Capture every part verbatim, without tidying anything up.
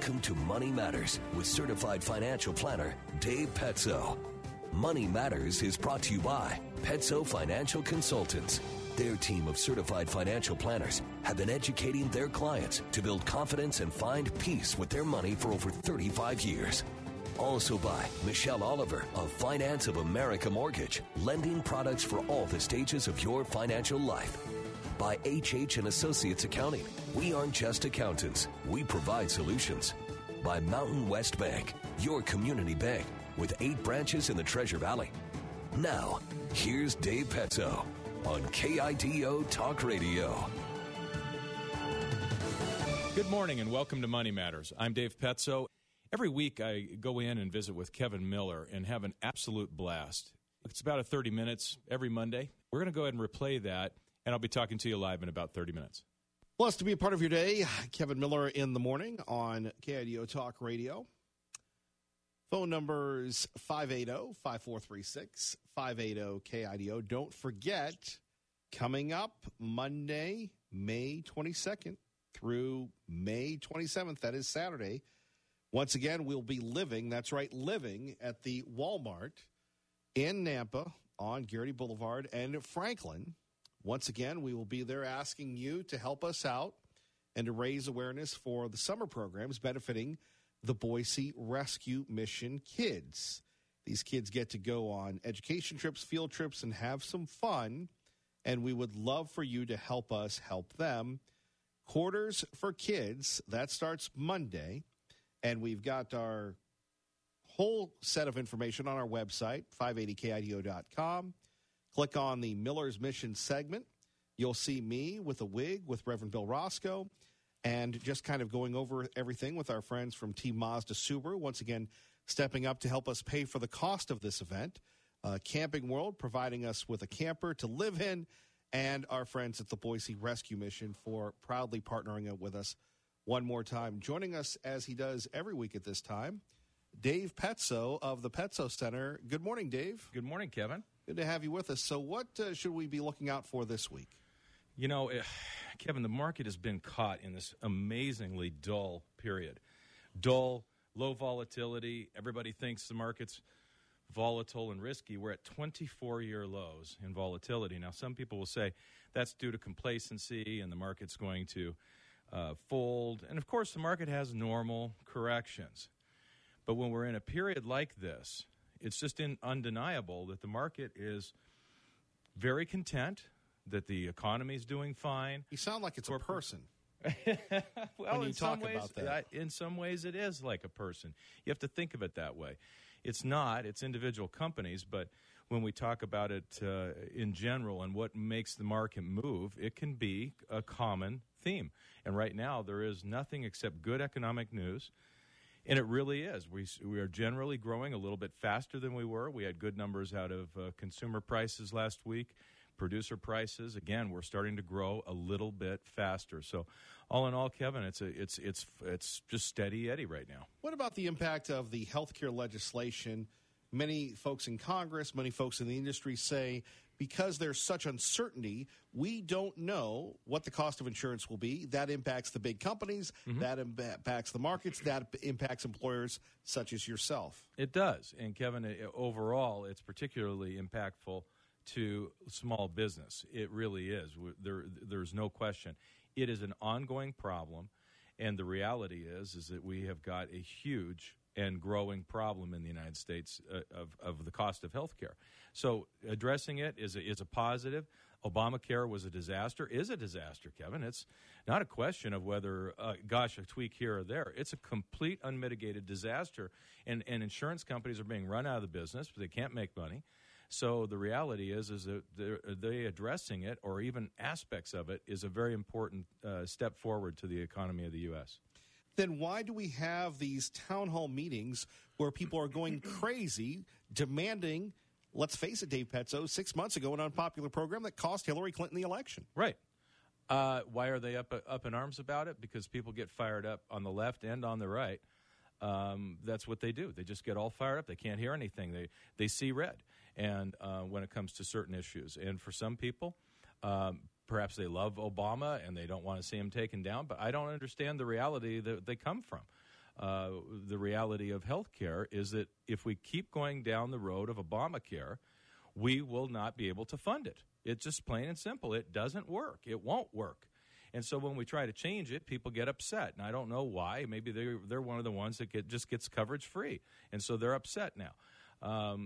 Welcome to Money Matters with certified financial planner Dave Petzo. Money Matters is brought to you by Petzo Financial Consultants. Their team of certified financial planners have been educating their clients to build confidence and find peace with their money for over thirty-five years. Also by Michelle Oliver of Finance of America Mortgage, lending products for all the stages of your financial life. By H H and Associates Accounting, we aren't just accountants, we provide solutions. By Mountain West Bank, your community bank with eight branches in the Treasure Valley. Now, here's Dave Petzo on K I D O Talk Radio. Good morning and welcome to Money Matters. I'm Dave Petzo. Every week I go in and visit with Kevin Miller and have an absolute blast. It's about a thirty minutes every Monday. We're going to go ahead and replay that, and I'll be talking to you live in about thirty minutes. Blessed to be a part of your day. Kevin Miller in the morning on K I D O Talk Radio. Phone numbers five eight zero, five four three six, five eight zero K I D O. Don't forget, coming up Monday, May twenty-second through May twenty-seventh, that is Saturday. Once again, we'll be living, that's right, living at the Walmart in Nampa on Garrity Boulevard and Franklin. Once again, we will be there asking you to help us out and to raise awareness for the summer programs benefiting the Boise Rescue Mission kids. These kids get to go on education trips, field trips, and have some fun, and we would love for you to help us help them. Quarters for Kids, that starts Monday, and we've got our whole set of information on our website, five eighty K I D O dot com. Click on the Miller's Mission segment. You'll see me with a wig with Reverend Bill Roscoe and just kind of going over everything with our friends from Team Mazda Subaru. Once again, stepping up to help us pay for the cost of this event. Uh, Camping World providing us with a camper to live in, and our friends at the Boise Rescue Mission for proudly partnering with us one more time. Joining us as he does every week at this time, Dave Petzo of the Petzo Center. Good morning, Dave. Good morning, Kevin. Good to have you with us. So what uh, should we be looking out for this week? You know, uh, Kevin, the market has been caught in this amazingly dull period. Dull, low volatility. Everybody thinks the market's volatile and risky. We're at twenty-four-year lows in volatility. Now, some people will say that's due to complacency and the market's going to uh, fold. And, of course, the market has normal corrections. But when we're in a period like this, it's just in, undeniable that the market is very content, that the economy is doing fine. You sound like it's a person. well, when you in talk some ways, about that. I, in some ways, it is like a person. You have to think of it that way. It's not. It's individual companies, but when we talk about it uh, in general and what makes the market move, it can be a common theme. And right now, there is nothing except good economic news. And it really is. We we are generally growing a little bit faster than we were. We had good numbers out of uh, consumer prices last week, producer prices. Again, we're starting to grow a little bit faster. So, all in all, Kevin, it's a it's it's it's just steady Eddie right now. What about the impact of the health care legislation? Many folks in Congress, many folks in the industry say because there's such uncertainty, we don't know what the cost of insurance will be. That impacts the big companies. Mm-hmm. That impacts the markets. That impacts employers such as yourself. It does. And, Kevin, overall, it's particularly impactful to small business. It really is. There, there's no question. It is an ongoing problem. And the reality is, is that we have got a huge and growing problem in the United States uh, of, of the cost of health care. So addressing it is a, is a positive. Obamacare was a disaster, is a disaster, Kevin. It's not a question of whether, uh, gosh, a tweak here or there. It's a complete unmitigated disaster, and, and insurance companies are being run out of the business because they can't make money. So the reality is, is that they're, they addressing it, or even aspects of it, is a very important uh, step forward to the economy of the U S Then why do we have these town hall meetings where people are going crazy, demanding, let's face it, Dave Petzo, six months ago, an unpopular program that cost Hillary Clinton the election? Right. Uh, why are they up up in arms about it? Because people get fired up on the left and on the right. Um, that's what they do. They just get all fired up. They can't hear anything. They they see red. And uh, when it comes to certain issues, and for some people, um, perhaps they love Obama and they don't want to see him taken down. But I don't understand the reality that they come from. uh, the reality of health care is that if we keep going down the road of Obamacare, we will not be able to fund it. It's just plain and simple. It doesn't work. It won't work. And so when we try to change it, people get upset. And I don't know why. Maybe they're, they're one of the ones that get, just gets coverage free. And so they're upset now um,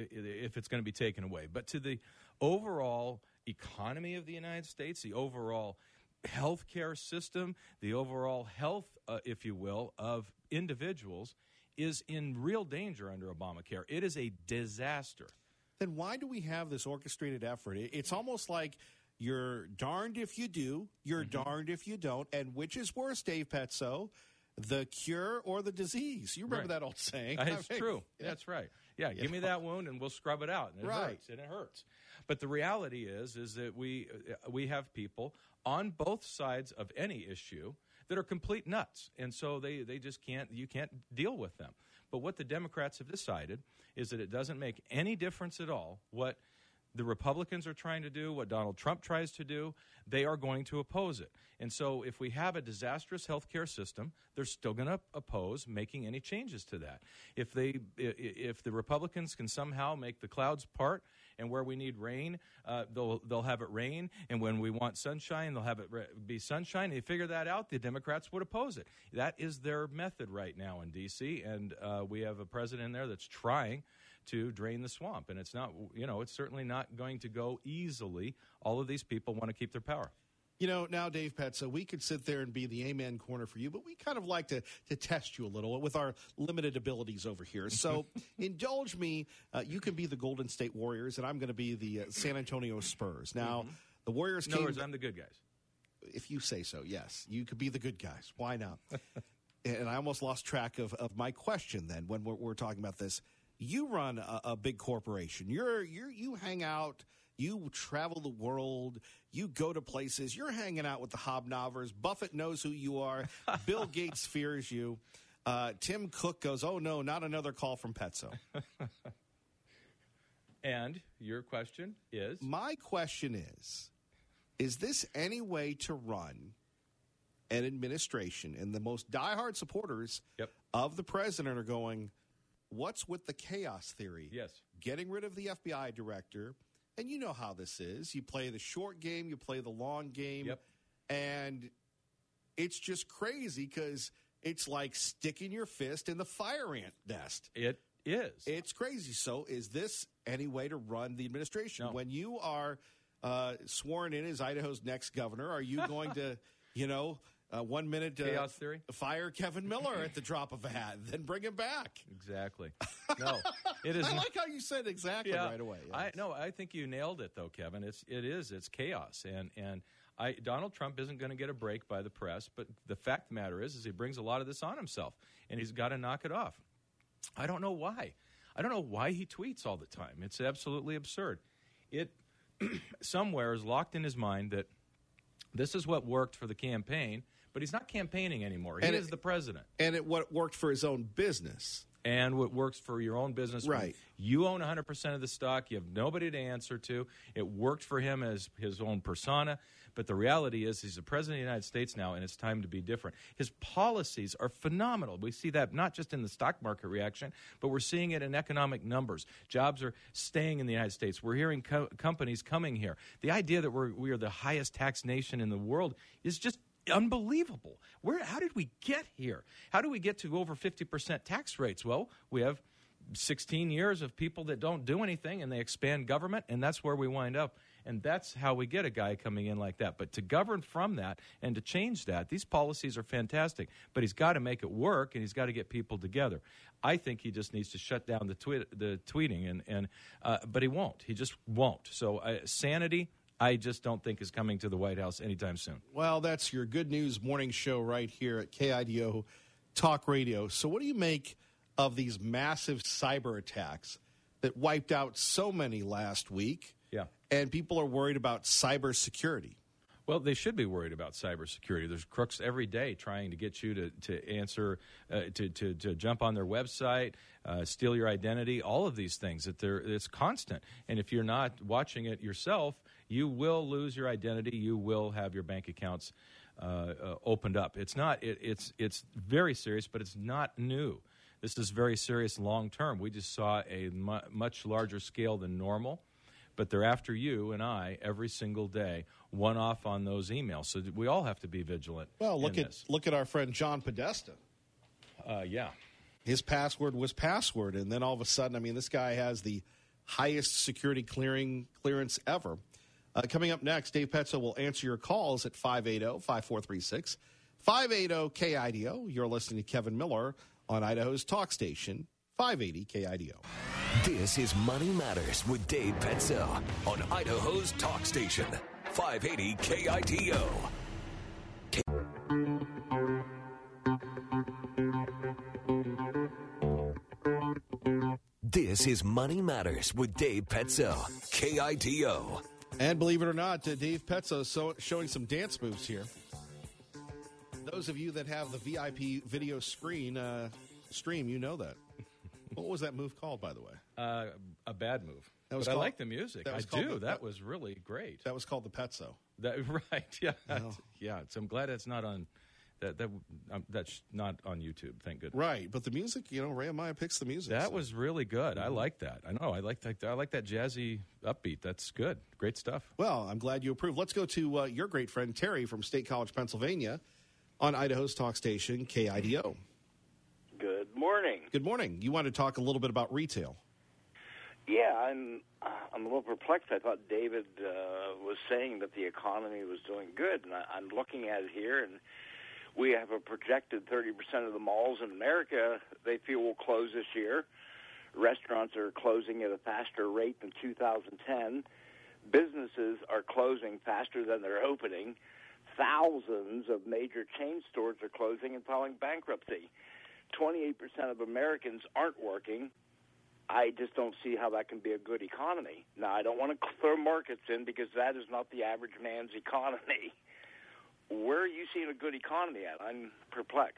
if it's going to be taken away. But to the overall economy of the United States, the overall healthcare system, the overall health, uh, if you will, of individuals is in real danger under Obamacare. It is a disaster. Then why do we have this orchestrated effort? It's almost like you're darned if you do, you're mm-hmm. darned if you don't. And which is worse, Dave Petzo, the cure or the disease? You remember right. that old saying? That's I mean, true. Yeah. That's right. Yeah, you give know. me that wound and we'll scrub it out. And it right. hurts, and it hurts. But the reality is, is that we uh, we have people on both sides of any issue that are complete nuts. And so they, they just can't, you can't deal with them. But what the Democrats have decided is that it doesn't make any difference at all what the Republicans are trying to do, what Donald Trump tries to do. They are going to oppose it. And so if we have a disastrous health care system, they're still going to oppose making any changes to that. If they, if the Republicans can somehow make the clouds part, and where we need rain, uh, they'll they'll have it rain, and when we want sunshine, they'll have it re- be sunshine. They figure that out, the Democrats would oppose it. That is their method right now in D C, and uh, we have a president in there that's trying to drain the swamp, and it's not, you know, it's certainly not going to go easily. All of these people want to keep their power. You know, now, Dave Petzo, we could sit there and be the amen corner for you, but we kind of like to, to test you a little with our limited abilities over here. So indulge me. Uh, you can be the Golden State Warriors, and I'm going to be the uh, San Antonio Spurs. Now, mm-hmm. the Warriors In came... other words, I'm the good guys. If you say so, yes. You could be the good guys. Why not? And I almost lost track of, of my question then when we're, we're talking about this. You run a, a big corporation. You're, you're, you hang out... You travel the world. You go to places. You're hanging out with the hobnobbers. Buffett knows who you are. Bill Gates fears you. Uh, Tim Cook goes, oh, no, not another call from Petzo. And your question is? My question is, is this any way to run an administration? And the most diehard supporters yep. of the president are going, what's with the chaos theory? Yes. Getting rid of the F B I director. And you know how this is. You play the short game, you play the long game, yep. and it's just crazy because it's like sticking your fist in the fire ant nest. It is. It's crazy. So is this any way to run the administration? No. When you are uh, sworn in as Idaho's next governor, are you going to, you know, uh, one minute uh, chaos theory? Fire Kevin Miller at the drop of a hat, then bring him back? Exactly. No, it is. I like how you said exactly yeah, right away. Yes. I no, I think you nailed it though, Kevin. It's it is it's chaos, and and I Donald Trump isn't going to get a break by the press. But the fact of the matter is, is he brings a lot of this on himself, and he's got to knock it off. I don't know why. I don't know why he tweets all the time. It's absolutely absurd. It somewhere is locked in his mind that this is what worked for the campaign. But he's not campaigning anymore. He and is it, the president. And it what worked for his own business. And what works for your own business. Right. You own one hundred percent of the stock. You have nobody to answer to. It worked for him as his own persona. But the reality is he's the president of the United States now, and it's time to be different. His policies are phenomenal. We see that not just in the stock market reaction, but we're seeing it in economic numbers. Jobs are staying in the United States. We're hearing co- companies coming here. The idea that we're, we are the highest tax nation in the world is just unbelievable. Where? How did we get here? How do we get to over fifty percent tax rates? Well, we have sixteen years of people that don't do anything, and they expand government, and that's where we wind up. And that's how we get a guy coming in like that. But to govern from that and to change that, these policies are fantastic. But he's got to make it work, and he's got to get people together. I think he just needs to shut down the, tweet, the tweeting, and, and uh, but he won't. He just won't. So uh, sanity, I just don't think is coming to the White House anytime soon. Well, that's your Good News Morning Show right here at K I D O Talk Radio. So what do you make of these massive cyber attacks that wiped out so many last week? Yeah. And people are worried about cybersecurity. Well, they should be worried about cybersecurity. There's crooks every day trying to get you to, to answer, uh, to, to, to jump on their website, uh, steal your identity, all of these things. That they're, it's constant. And if you're not watching it yourself, you will lose your identity. You will have your bank accounts uh, uh, opened up. It's not. It, it's it's very serious, but it's not new. This is very serious long term. We just saw a mu- much larger scale than normal, but they're after you and I every single day, one off on those emails. So we all have to be vigilant. Well, look in at this. look at our friend John Podesta. Uh, yeah. His password was password, and then all of a sudden, I mean, this guy has the highest security clearing clearance ever. Uh, coming up next, Dave Petzo will answer your calls at five eight zero, five four three six, five eight zero K I D O. You're listening to Kevin Miller on Idaho's talk station, five eighty K I D O. This is Money Matters with Dave Petzo on Idaho's talk station, five eighty K I D O. This is Money Matters with Dave Petzo, K I D O. And believe it or not, uh, Dave Petzo so, showing some dance moves here. Those of you that have the V I P video screen uh, stream, you know that. What was that move called, by the way? Uh, a bad move. That was but called, I like the music. I do. The, that was really great. That was called the Petzo. That right? Yeah, Oh. yeah. So I'm glad it's not on. That that um, that's not on YouTube. Thank goodness. Right, but the music, you know, Ray Amaya picks the music. That so. was really good. I like that. I know. I like that. I like that jazzy upbeat. That's good. Great stuff. Well, I'm glad you approve. Let's go to uh, your great friend Terry from State College, Pennsylvania, on Idaho's talk station K I D O. Good morning. Good morning. You want to talk a little bit about retail? Yeah, I'm uh, I'm a little perplexed. I thought David uh, was saying that the economy was doing good, and I, I'm looking at it here, and we have a projected thirty percent of the malls in America they feel will close this year. Restaurants are closing at a faster rate than two thousand ten. Businesses are closing faster than they're opening. Thousands of major chain stores are closing and filing bankruptcy. twenty-eight percent of Americans aren't working. I just don't see how that can be a good economy. Now, I don't want to throw markets in because that is not the average man's economy. Where are you seeing a good economy at? I'm perplexed.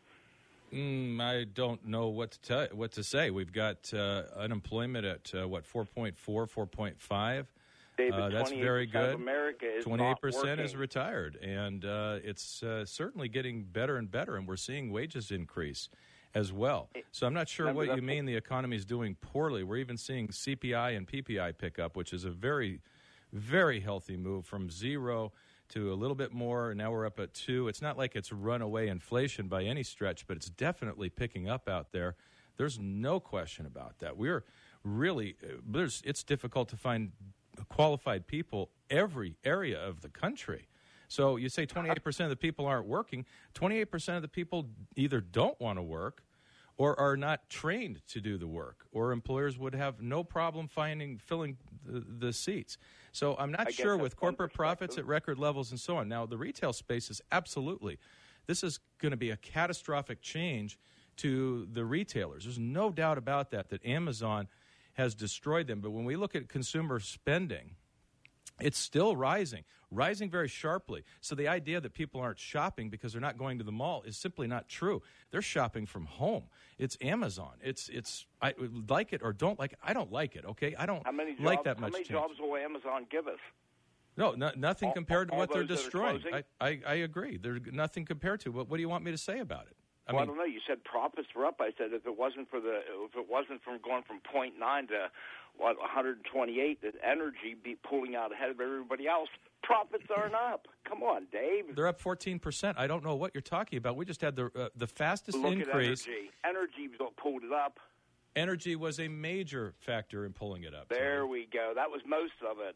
Mm, I don't know what to tell, what to say. We've got uh, unemployment at uh, what four point four, four point five. David, uh, that's very good. Of America is twenty-eight percent not working. is retired, and uh, it's uh, certainly getting better and better. And we're seeing wages increase as well. So I'm not sure Remember what you that- mean the economy is doing poorly. We're even seeing C P I and P P I pick up, which is a very, very healthy move from zero to a little bit more, and now we're up at two. It's not like it's runaway inflation by any stretch, but it's definitely picking up out there. There's no question about that. We're really, there's, it's difficult to find qualified people every area of the country. So you say twenty-eight percent of the people aren't working. twenty-eight percent of the people either don't want to work or are not trained to do the work, or employers would have no problem finding filling the, the seats. So I'm not I guess sure that's with one corporate profits perspective. at record levels and so on. Now, the retail space is absolutely, this is going to be a catastrophic change to the retailers. There's no doubt about that, that Amazon has destroyed them. But when we look at consumer spending, it's still rising, rising very sharply. So the idea that people aren't shopping because they're not going to the mall is simply not true. They're shopping from home. It's Amazon. It's it's I like it or don't like it. I don't like it. Okay, I don't How many jobs, like that how much many change. jobs will Amazon give us? No, no nothing All- compared to all what they're those that are destroying. closing? I, I I agree. There's nothing compared to. What what do you want me to say about it? I well, mean, I don't know. You said profits were up. I said if it wasn't for the if it wasn't from going from point nine to what one hundred twenty-eight, that energy be pulling out ahead of everybody else. Profits aren't up. Come on, Dave. they're up fourteen percent. I don't know what you're talking about. We just had the uh, the fastest Look increase. at energy. Energy pulled it up. Energy was a major factor in pulling it up. There So- we go. That was most of it.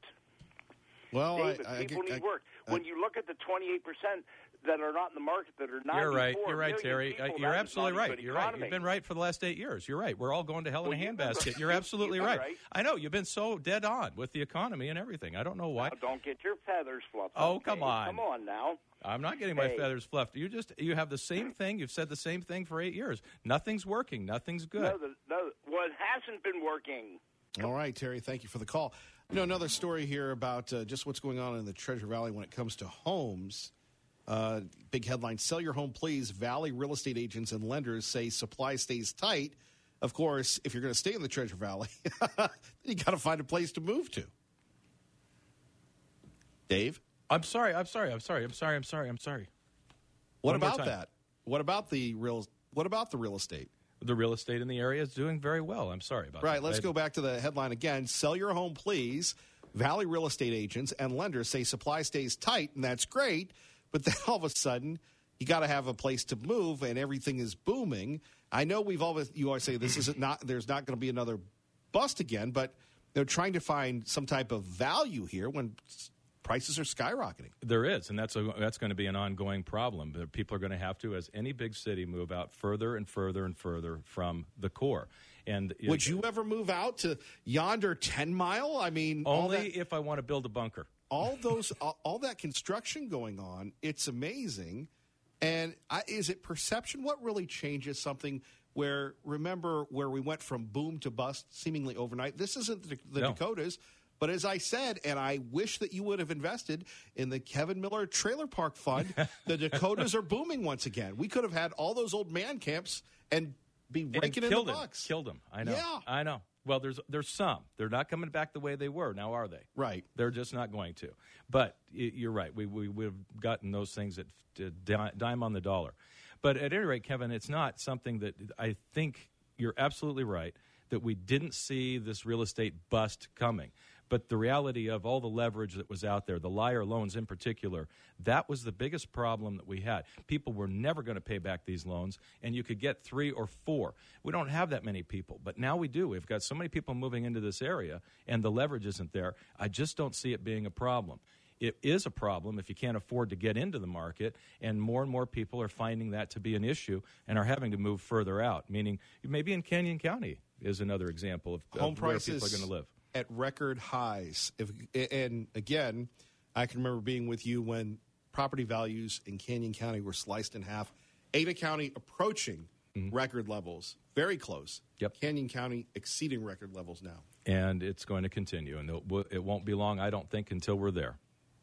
Well, David, I, I, people I, need work. I- When you look at the twenty-eight percent that are not in the market, that are ninety-four You're right. You're right, million Terry. people, Uh, you're that is absolutely not a right. good You're right. economy. You've been right for the last eight years. You're right. We're all going to hell in Well, a you've been handbasket. right. You're absolutely You've been right. right. I know. You've been so dead on with the economy and everything. I don't know why. Now, don't get your feathers fluffed. Oh, okay? come on. Come on now. I'm not getting my Hey. feathers fluffed. You just you have the same thing. You've said the same thing for eight years. Nothing's working. Nothing's good. No, the, no, well, it hasn't been working. All right, Terry, thank you for the call. You know, another story here about uh, just what's going on in the Treasure Valley when it comes to homes. Uh, big headline, sell your home, please. Valley real estate agents and lenders say supply stays tight. Of course, if you're going to stay in the Treasure Valley, then you got to find a place to move to. Dave? I'm sorry. I'm sorry. I'm sorry. I'm sorry. I'm sorry. I'm sorry. What One more about time. that? What about the real? What about the real estate? The real estate in the area is doing very well. I'm sorry about Right. that. Let's I- go back to the headline again. Sell your home, please. Valley real estate agents and lenders say supply stays tight, and that's great. But then all of a sudden, you got to have a place to move, and everything is booming. I know we've always you always say this isn't not. There's not going to be another bust again, but they're trying to find some type of value here when prices are skyrocketing. There is, and that's a, that's going to be an ongoing problem. But people are going to have to, as any big city, move out further and further and further from the core. And Would it, you ever move out to yonder ten mile? I mean, all only that, if I want to build a bunker? all those, all, all that construction going on. It's amazing. And I, is it perception? What really changes something? Where remember where we went from boom to bust seemingly overnight? This isn't the, the No. Dakotas. But as I said, and I wish that you would have invested in the Kevin Miller Trailer Park Fund, the Dakotas are booming once again. We could have had all those old man camps and be And raking in the killed him. bucks. Killed them. I know. Yeah. I know. Well, there's there's some. They're not coming back the way they were. Now, are they? Right. They're just not going to. But y- you're right. We, we, we've gotten those things at uh, di- dime on the dollar. But at any rate, Kevin, it's not something that I think you're absolutely right that we didn't see this real estate bust coming. But the reality of all the leverage that was out there, the liar loans in particular, that was the biggest problem that we had. People were never going to pay back these loans, and you could get three or four. We don't have that many people, but now we do. We've got so many people moving into this area, and the leverage isn't there. I just don't see it being a problem. It is a problem if you can't afford to get into the market, and more and more people are finding that to be an issue and are having to move further out, meaning maybe in Canyon County is another example of, Home of where prices people are going to live. at record highs. If and again, I can remember being with you when property values in Canyon County were sliced in half. Ada County approaching mm-hmm. record levels, very close. Yep. Canyon County exceeding record levels now, and it's going to continue, and it, w- it won't be long, I don't think, until we're there.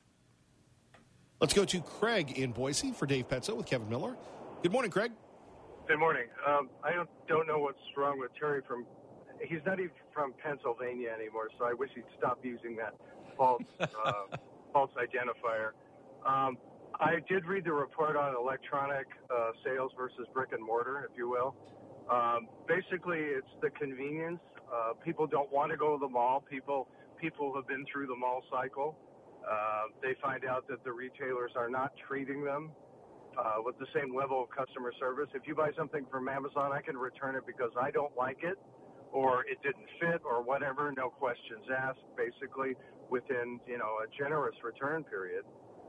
Let's go to Craig in Boise for Dave Petzo with Kevin Miller. Good morning, Craig. Good morning. Um, I don't, don't know what's wrong with Terry from. He's not even from Pennsylvania anymore, so I wish he'd stop using that false uh, false identifier. Um, I did read the report on electronic uh, sales versus brick and mortar, if you will. Um, basically, it's the convenience. Uh, people don't want to go to the mall. People people have been through the mall cycle. Uh, they find out that the retailers are not treating them uh, with the same level of customer service. If you buy something from Amazon, I can return it because I don't like it, or it didn't fit, or whatever. No questions asked. Basically, within you know a generous return period.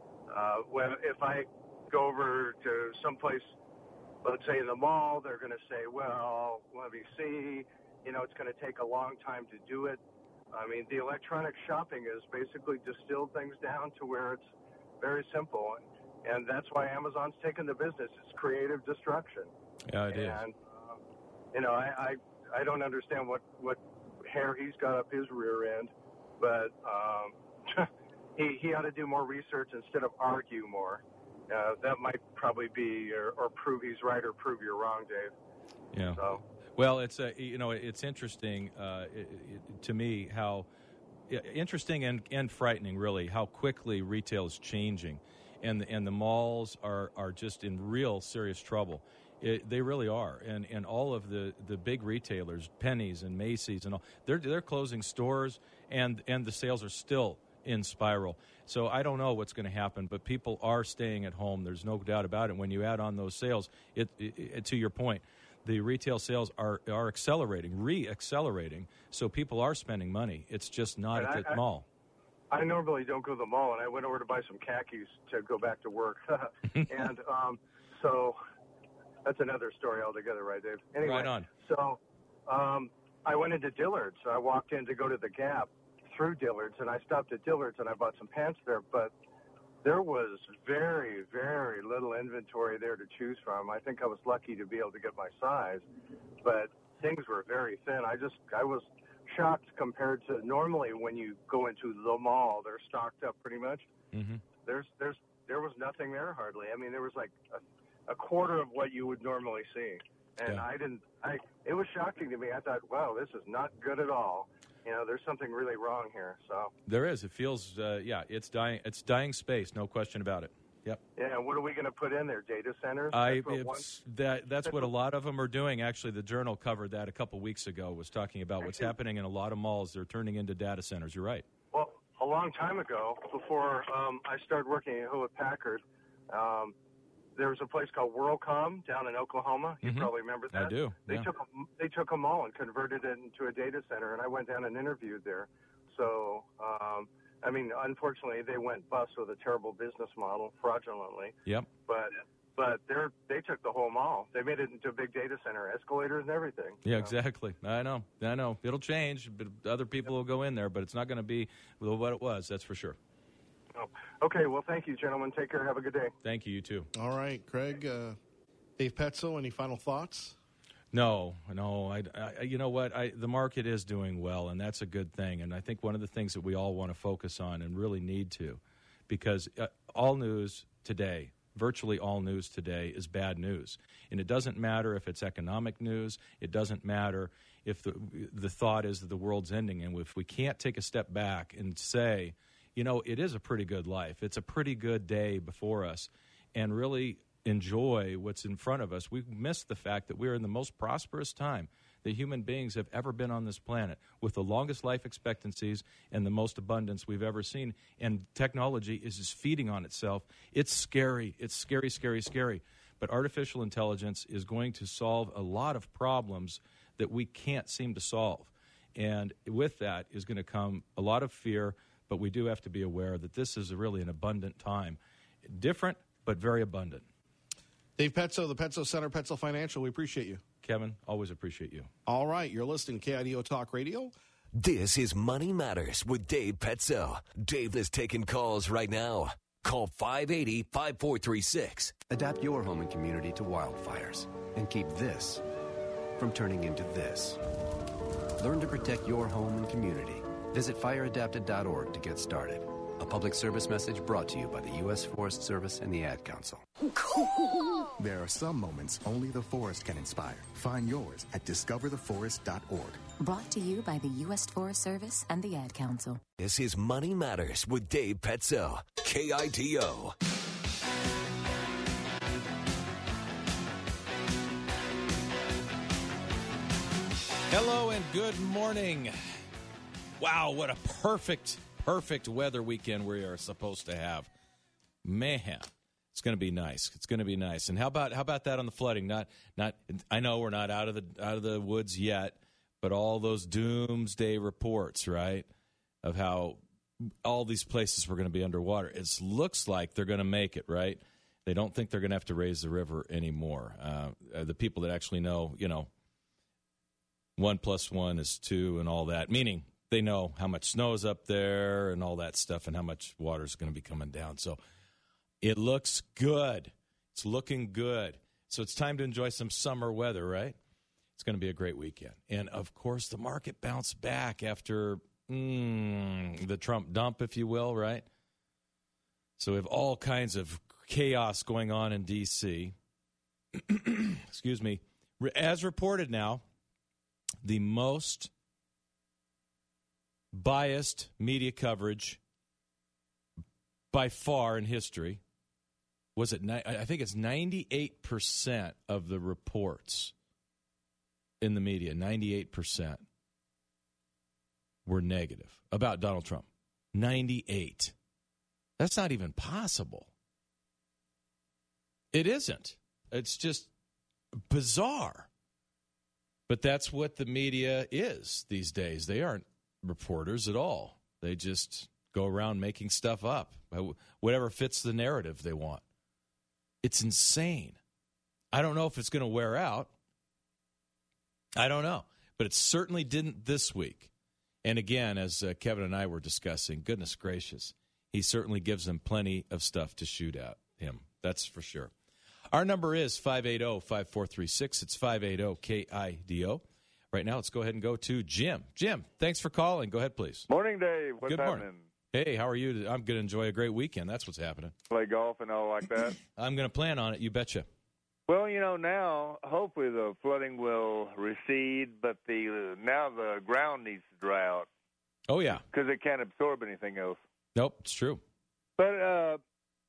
Uh, when if I go over to someplace, let's say in the mall, they're going to say, "Well, let me see. You know, it's going to take a long time to do it." I mean, the electronic shopping has basically distilled things down to where it's very simple, and that's why Amazon's taken the business. It's creative destruction. Yeah, it is. And uh, you know, I, I I don't understand what what hair he's got up his rear end, but um, he he ought to do more research instead of argue more. Uh, that might probably be or, or prove he's right or prove you're wrong, Dave. Yeah. So. Well, it's a, you know it's interesting uh, it, it, to me how interesting and, and frightening really how quickly retail is changing, and and the malls are, are just in real serious trouble. It, they really are, and and all of the, the big retailers, Penny's and Macy's and all, they're they're closing stores, and and the sales are still in spiral. So I don't know what's going to happen, but people are staying at home. There's no doubt about it. When you add on those sales, it, it, it to your point. The retail sales are, are accelerating, re-accelerating, so people are spending money. It's just not And at I, the I, mall. I normally don't go to the mall, and I went over to buy some khakis to go back to work. and um, so that's another story altogether, right, Dave? Anyway, Right on. So um, I went into Dillard's. I walked in to go to the Gap through Dillard's, and I stopped at Dillard's, and I bought some pants there, but there was very, very little inventory there to choose from. I think I was lucky to be able to get my size, but things were very thin. I just, I was shocked compared to normally when you go into the mall, they're stocked up pretty much. Mm-hmm. There's, there's, there was nothing there hardly. I mean, there was like a, a quarter of what you would normally see. And Yeah. I didn't, I, it was shocking to me. I thought, wow, this is not good at all. You know, there's something really wrong here. So There is. It feels, uh, yeah, it's dying. It's dying space, no question about it. Yep. Yeah, what are we going to put in there? Data centers? I That's what it's, one- that that's what a what- lot of them are doing. Actually, the Journal covered that a couple weeks ago. Was talking about what's happening in a lot of malls. They're turning into data centers. You're right. Well, a long time ago, before um, I started working at Hewlett Packard, um, there was a place called WorldCom down in Oklahoma. You Mhm. probably remember that. I do. They yeah. took a, they took a mall and converted it into a data center, and I went down and interviewed there. So, um, I mean, unfortunately, they went bust with a terrible business model, fraudulently. Yep. But but they are they took the whole mall. They made it into a big data center, escalators and everything. Yeah, So, exactly. I know. I know. It'll change, but other people will go in there, but it's not going to be what it was. That's for sure. oh. Okay, well, thank you, gentlemen. Take care. Have a good day. Thank you. You too. All right, Craig. Uh, Dave Petzo, any final thoughts? No, no. I, I, you know what? I, the market is doing well, and that's a good thing. And I think one of the things that we all want to focus on and really need to, because uh, all news today, virtually all news today, is bad news. And it doesn't matter if it's economic news. It doesn't matter if the the thought is that the world's ending. And if we can't take a step back and say, you know, it is a pretty good life. It's a pretty good day before us, and really enjoy what's in front of us. We've missed the fact that we're in the most prosperous time that human beings have ever been on this planet, with the longest life expectancies and the most abundance we've ever seen. And technology is just feeding on itself. It's scary. It's scary, scary, scary. But artificial intelligence is going to solve a lot of problems that we can't seem to solve. And with that is going to come a lot of fear, but we do have to be aware that this is really an abundant time. Different, but very abundant. Dave Petzo, the Petzo Center, Petzo Financial, we appreciate you. Kevin, always appreciate you. All right, you're listening to K I D O Talk Radio. This is Money Matters with Dave Petzo. Dave is taking calls right now. Call five eight zero, five four three six. Adapt your home and community to wildfires and keep this from turning into this. Learn to protect your home and community. Visit fire adapted dot org to get started. A public service message brought to you by the U S Forest Service and the Ad Council. There are some moments only the forest can inspire. Find yours at discover the forest dot org. Brought to you by the U S Forest Service and the Ad Council. This is Money Matters with Dave Petzo. K I D O. Hello and good morning. Wow, what a perfect, perfect weather weekend we are supposed to have. Man, it's going to be nice. It's going to be nice. And how about how about that on the flooding? Not not. I know we're not out of the out of the woods yet, but all those doomsday reports, right, of how all these places were going to be underwater. It looks like they're going to make it, right? They don't think they're going to have to raise the river anymore. Uh, the people that actually know, you know, one plus one is two and all that, meaning they know how much snow is up there and all that stuff and how much water is going to be coming down. So it looks good. It's looking good. So it's time to enjoy some summer weather, right? It's going to be a great weekend. And, of course, the market bounced back after mm, the Trump dump, if you will, right? So we have all kinds of chaos going on in D C Excuse me. As reported now, the most biased media coverage by far in history was it? I think it's ninety-eight percent of the reports in the media, ninety-eight percent were negative about Donald Trump. ninety-eight. That's not even possible. It isn't. It's just bizarre. But that's what the media is these days. They aren't reporters at all. They just go around making stuff up, whatever fits the narrative they want. It's insane. I don't know if it's going to wear out. I don't know. But it certainly didn't this week. And again, as uh, Kevin and I were discussing, goodness gracious, he certainly gives them plenty of stuff to shoot at him. That's for sure. Our number is five eight zero, five four three six. It's five eight zero K I D O. Right now, let's go ahead and go to Jim. Jim, thanks for calling. Go ahead, please. Morning, Dave. What's Good happening? morning. Hey, how are you? I'm going to enjoy a great weekend. That's what's happening. Play golf and all like that? I'm going to plan on it. You betcha. Well, you know, now hopefully the flooding will recede, but the uh, now the ground needs to dry out. Oh, yeah. Because it can't absorb anything else. Nope, it's true. But uh, you had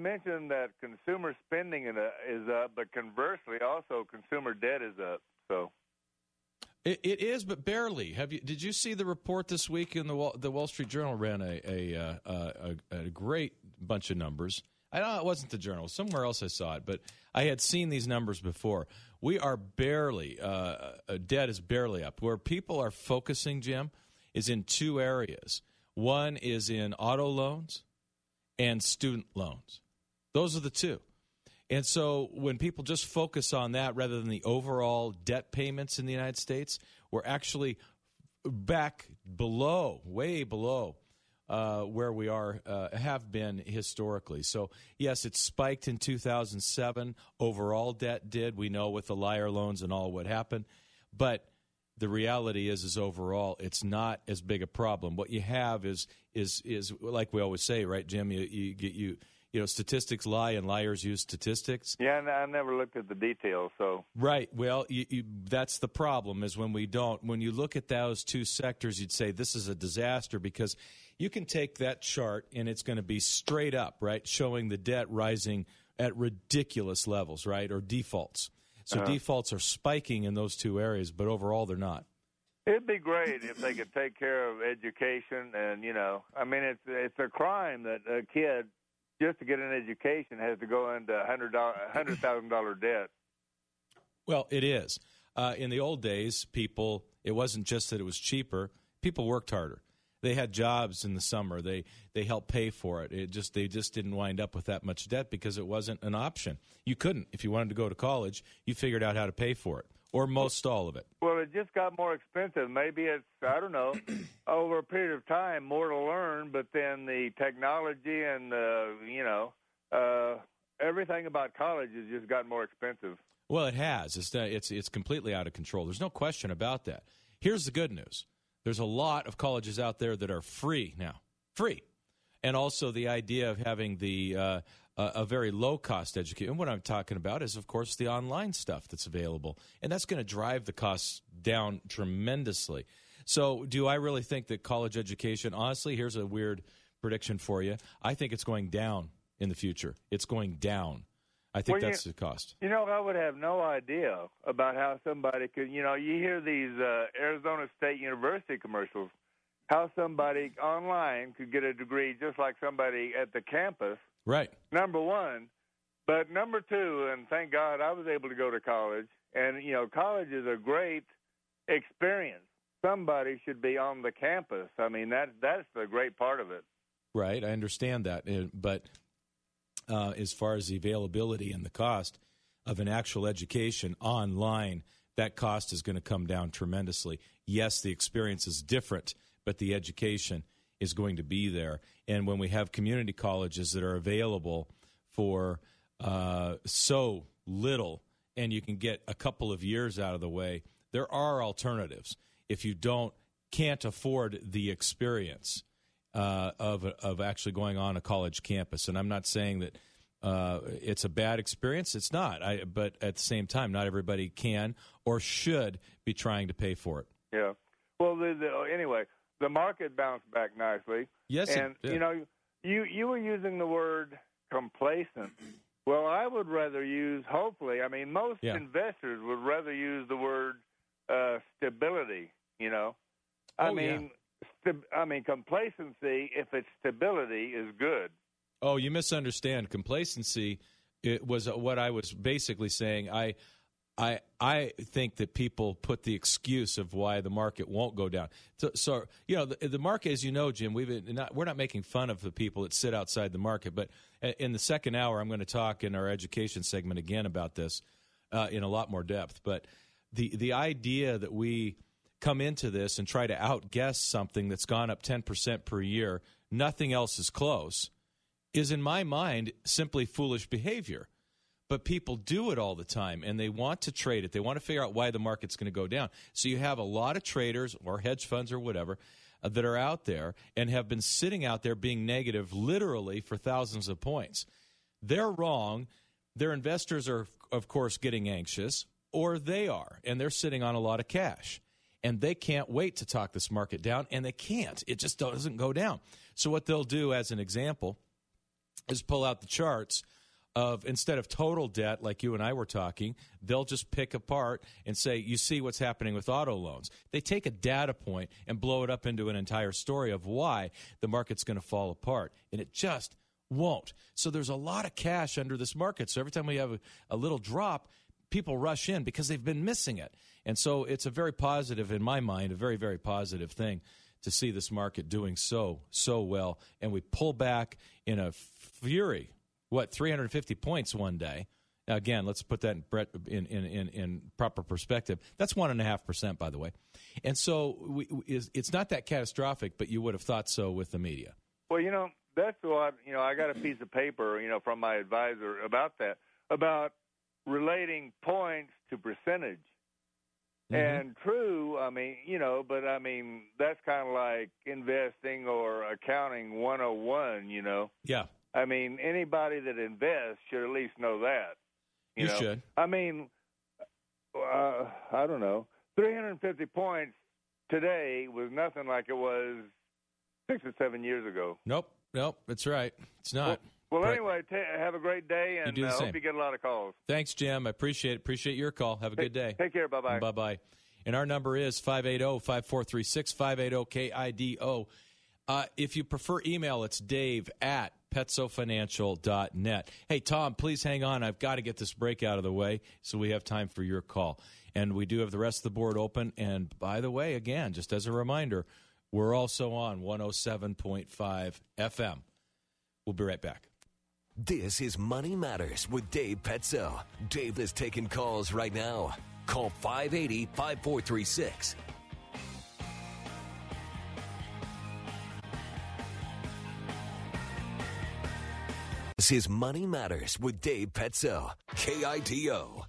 mentioned that consumer spending is up, but conversely, also consumer debt is up. So it, it is, but barely. Have you? Did you see the report this week in the Wall, the Wall Street Journal ran a a, uh, a a great bunch of numbers. I know it wasn't the Journal. Somewhere else I saw it, but I had seen these numbers before. We are barely uh, debt is barely up. Where people are focusing, Jim, is in two areas. One is in auto loans and student loans. Those are the two. And so when people just focus on that rather than the overall debt payments in the United States, we're actually back below, way below uh, where we are, uh, have been historically. So, yes, it spiked in two thousand seven. Overall debt did. We know with the liar loans and all what happened. But the reality is, is overall, it's not as big a problem. What you have is, is, is like we always say, right, Jim? You, you get you, you know, statistics lie and liars use statistics. Yeah, and I never looked at the details. So right. Well, you, you, that's the problem is when we don't. When you look at those two sectors, you'd say this is a disaster because you can take that chart and it's going to be straight up, right, showing the debt rising at ridiculous levels, right, or defaults. So uh-huh. defaults are spiking in those two areas, but overall they're not. It'd be great if they could take care of education and, you know, I mean, it's it's a crime that a kid, just to get an education, has to go into one hundred thousand dollars debt. Well, it is. Uh, in the old days, people, it wasn't just that it was cheaper. People worked harder. They had jobs in the summer. They they helped pay for it. It just they just didn't wind up with that much debt because it wasn't an option. You couldn't. If you wanted to go to college, you figured out how to pay for it, or most all of it. Well, it just got more expensive. Maybe it's, I don't know, over a period of time, more to learn, but then the technology and, the, you know, uh, everything about college has just gotten more expensive. Well, it has. It's, it's, it's completely out of control. There's no question about that. Here's the good news. There's a lot of colleges out there that are free now, free. And also the idea of having the uh, a, a very low-cost education. And what I'm talking about is, of course, the online stuff that's available. And that's going to drive the costs down tremendously. So do I really think that college education, honestly, here's a weird prediction for you. I think it's going down in the future. It's going down. I think well, that's you, the cost. You know, I would have no idea about how somebody could, you know, you hear these uh, Arizona State University commercials, how somebody online could get a degree just like somebody at the campus. Right. Number one. But number two, and thank God I was able to go to college, and, you know, college is a great experience. Somebody should be on the campus. I mean, that that's the great part of it. Right. I understand that. But Uh, as far as the availability and the cost of an actual education online, that cost is going to come down tremendously. Yes, the experience is different, but the education is going to be there. And when we have community colleges that are available for uh, so little and you can get a couple of years out of the way, there are alternatives. If you don't can't afford the experience Uh, of of actually going on a college campus, and I'm not saying that uh, it's a bad experience. It's not. I, but at the same time, not everybody can or should be trying to pay for it. Yeah. Well, the, the, anyway, the market bounced back nicely. Yes, and it did. you know, you you were using the word complacent. Well, I would rather use. Hopefully, I mean, most yeah. investors would rather use the word uh, stability. You know, I oh, mean. Yeah. I mean, complacency, if it's stability, is good. Oh, you misunderstand. Complacency it was what I was basically saying. I, I, I think that people put the excuse of why the market won't go down. So, so you know, the, the market, as you know, Jim, we've not, we're not making fun of the people that sit outside the market. But in the second hour, I'm going to talk in our education segment again about this uh, in a lot more depth. But the the idea that we come into this and try to outguess something that's gone up ten percent per year, nothing else is close, is in my mind simply foolish behavior. But people do it all the time, and they want to trade it. They want to figure out why the market's going to go down. So you have a lot of traders or hedge funds or whatever uh, that are out there and have been sitting out there being negative literally for thousands of points. They're wrong. Their investors are, of course, getting anxious, or they are, and they're sitting on a lot of cash. And they can't wait to talk this market down, and they can't. It just doesn't go down. So what they'll do, as an example, is pull out the charts of, instead of total debt like you and I were talking, they'll just pick apart and say, you see what's happening with auto loans. They take a data point and blow it up into an entire story of why the market's going to fall apart, and it just won't. So there's a lot of cash under this market. So every time we have a, a little drop, people rush in because they've been missing it. And so it's a very positive, in my mind, a very, very positive thing to see this market doing so, so well. And we pull back in a fury. What, three hundred fifty points one day? Again, let's put that in in, in, in proper perspective. That's one point five percent, by the way. And so we, it's not that catastrophic, but you would have thought so with the media. Well, you know, that's what, you know, I got a piece of paper, you know, from my advisor about that, about relating points to percentage. Mm-hmm. And true, I mean, you know, but I mean, that's kind of like investing or accounting one oh one, you know. Yeah. I mean, anybody that invests should at least know that. You, you know? should. I mean, uh, I don't know. three hundred fifty points today was nothing like it was six or seven years ago. Nope, nope, that's right. It's not. Well, well but anyway, t- have a great day, and I uh, hope you get a lot of calls. Thanks, Jim. I appreciate it. Appreciate your call. Have a take, good day. Take care. Bye-bye. Bye-bye. And our number is five eight zero, five four three six, five eight zero K I D O. Uh, if you prefer email, it's Dave at petso financial dot net. Hey, Tom, please hang on. I've got to get this break out of the way so we have time for your call. And we do have the rest of the board open. And by the way, again, just as a reminder, we're also on one oh seven point five F M. We'll be right back. This is Money Matters with Dave Petso. Dave is taking calls right now. Call five eight zero, five four three six. This is Money Matters with Dave Petso, K I D O.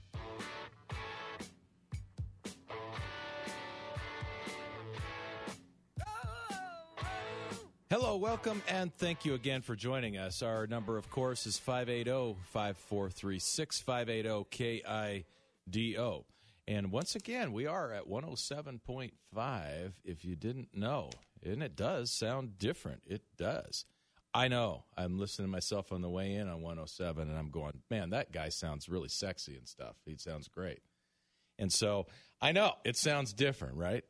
Hello, welcome, and thank you again for joining us. Our number, of course, is five eight zero, five four three six, five eight zero K I D O. And once again, we are at one oh seven point five, if you didn't know. And it does sound different. It does. I know. I'm listening to myself on the way in on one oh seven, and I'm going, man, that guy sounds really sexy and stuff. He sounds great. And so I know it sounds different, right?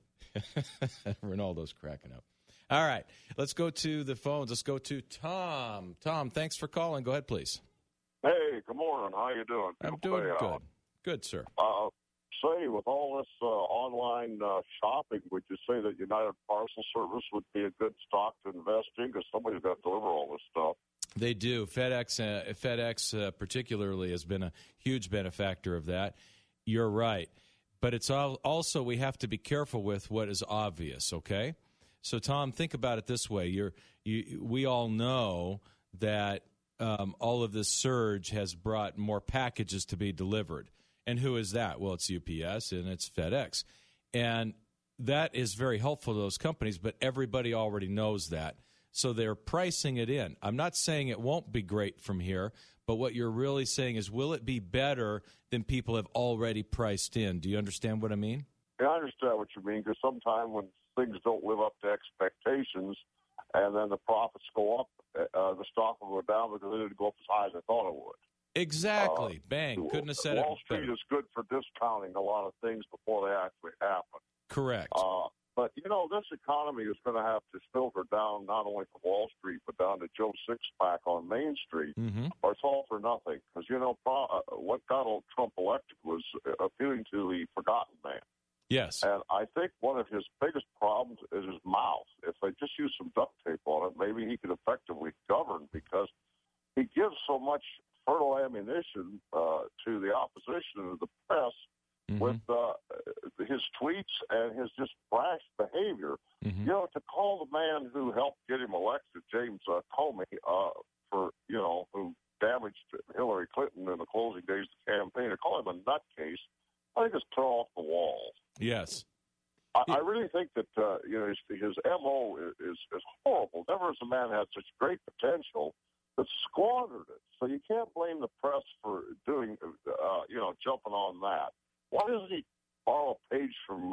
Ronaldo's cracking up. All right, let's go to the phones. Let's go to Tom. Tom, thanks for calling. Go ahead, please. Hey, good morning. How you doing? I'm doing good. Out. Good, sir. Uh, say, with all this uh, online uh, shopping, would you say that United Parcel Service would be a good stock to invest in? Because somebody's got to deliver all this stuff. They do. FedEx, uh, FedEx uh, particularly, has been a huge benefactor of that. You're right. But it's all, also we have to be careful with what is obvious, okay? So, Tom, think about it this way. You're, you, we all know that um, all of this surge has brought more packages to be delivered. And who is that? Well, it's U P S and it's FedEx. And that is very helpful to those companies, but everybody already knows that. So they're pricing it in. I'm not saying it won't be great from here, but what you're really saying is, will it be better than people have already priced in? Do you understand what I mean? Yeah, I understand what you mean, because sometimes when things don't live up to expectations and then the profits go up, uh, the stock will go down because it didn't go up as high as I thought it would. Exactly. Uh, Bang. Couldn't have said Wall it Street better. is good for discounting a lot of things before they actually happen. Correct. Uh, but, you know, this economy is going to have to filter down not only from Wall Street, but down to Joe Sixpack on Main Street, mm-hmm. or it's all for nothing. Because, you know, pro- uh, what got Trump elected was appealing to the forgotten man. Yes. And I think one of his biggest problems is his mouth. If they just use some duct tape on it, maybe he could effectively govern, because he gives so much fertile ammunition uh, to the opposition and the press mm-hmm. with uh, his tweets and his just brash behavior. Mm-hmm. You know, to call the man who helped get him elected, James uh, Comey, uh, for, you know, who damaged Hillary Clinton in the closing days of the campaign, to call him a nutcase, I think it's thrown off the wall. Yes. I, I really think that, uh, you know, his, his M O is, is, is horrible. Never has a man had such great potential that squandered it. So you can't blame the press for doing, uh, you know, jumping on that. Why doesn't he borrow a page from uh,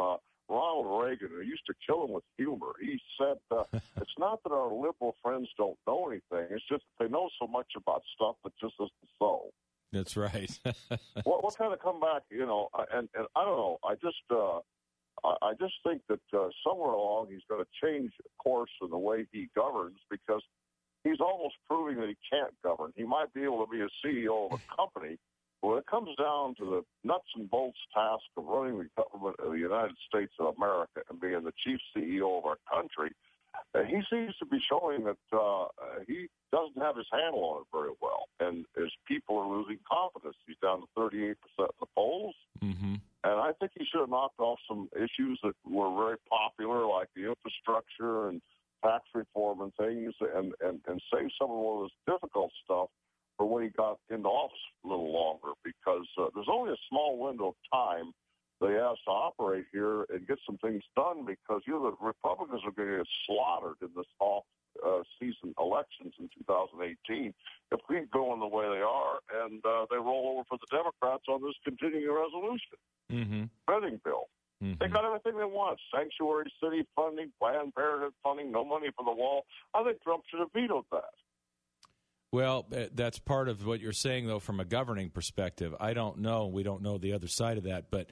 Ronald Reagan, who used to kill him with humor, he said, uh, it's not that our liberal friends don't know anything. It's just that they know so much about stuff that just isn't so. That's right. what, what kind of comeback, you know, and, and I don't know. I just uh, I, I just think that uh, somewhere along he's going to change course in the way he governs, because he's almost proving that he can't govern. He might be able to be a C E O of a company, but when it comes down to the nuts and bolts task of running the government of the United States of America and being the chief C E O of our country, uh, he seems to be showing that uh, he doesn't have his handle on it very well, and his people are losing confidence. He's down to thirty-eight percent in the polls, mm-hmm. and I think he should have knocked off some issues that were very popular, like the infrastructure and tax reform and things, and, and, and save some of this difficult stuff for when he got into office a little longer, because uh, there's only a small window of time they have to operate here and get some things done, because you know the Republicans are going to get slaughtered in this off-season uh, elections in two thousand eighteen if we keep going the way they are, and uh, they roll over for the Democrats on this continuing resolution, mm-hmm. spending bill. Mm-hmm. They got everything they want: sanctuary city funding, Planned Parenthood funding, no money for the wall. I think Trump should have vetoed that. Well, that's part of what you're saying, though, from a governing perspective. I don't know. We don't know the other side of that, but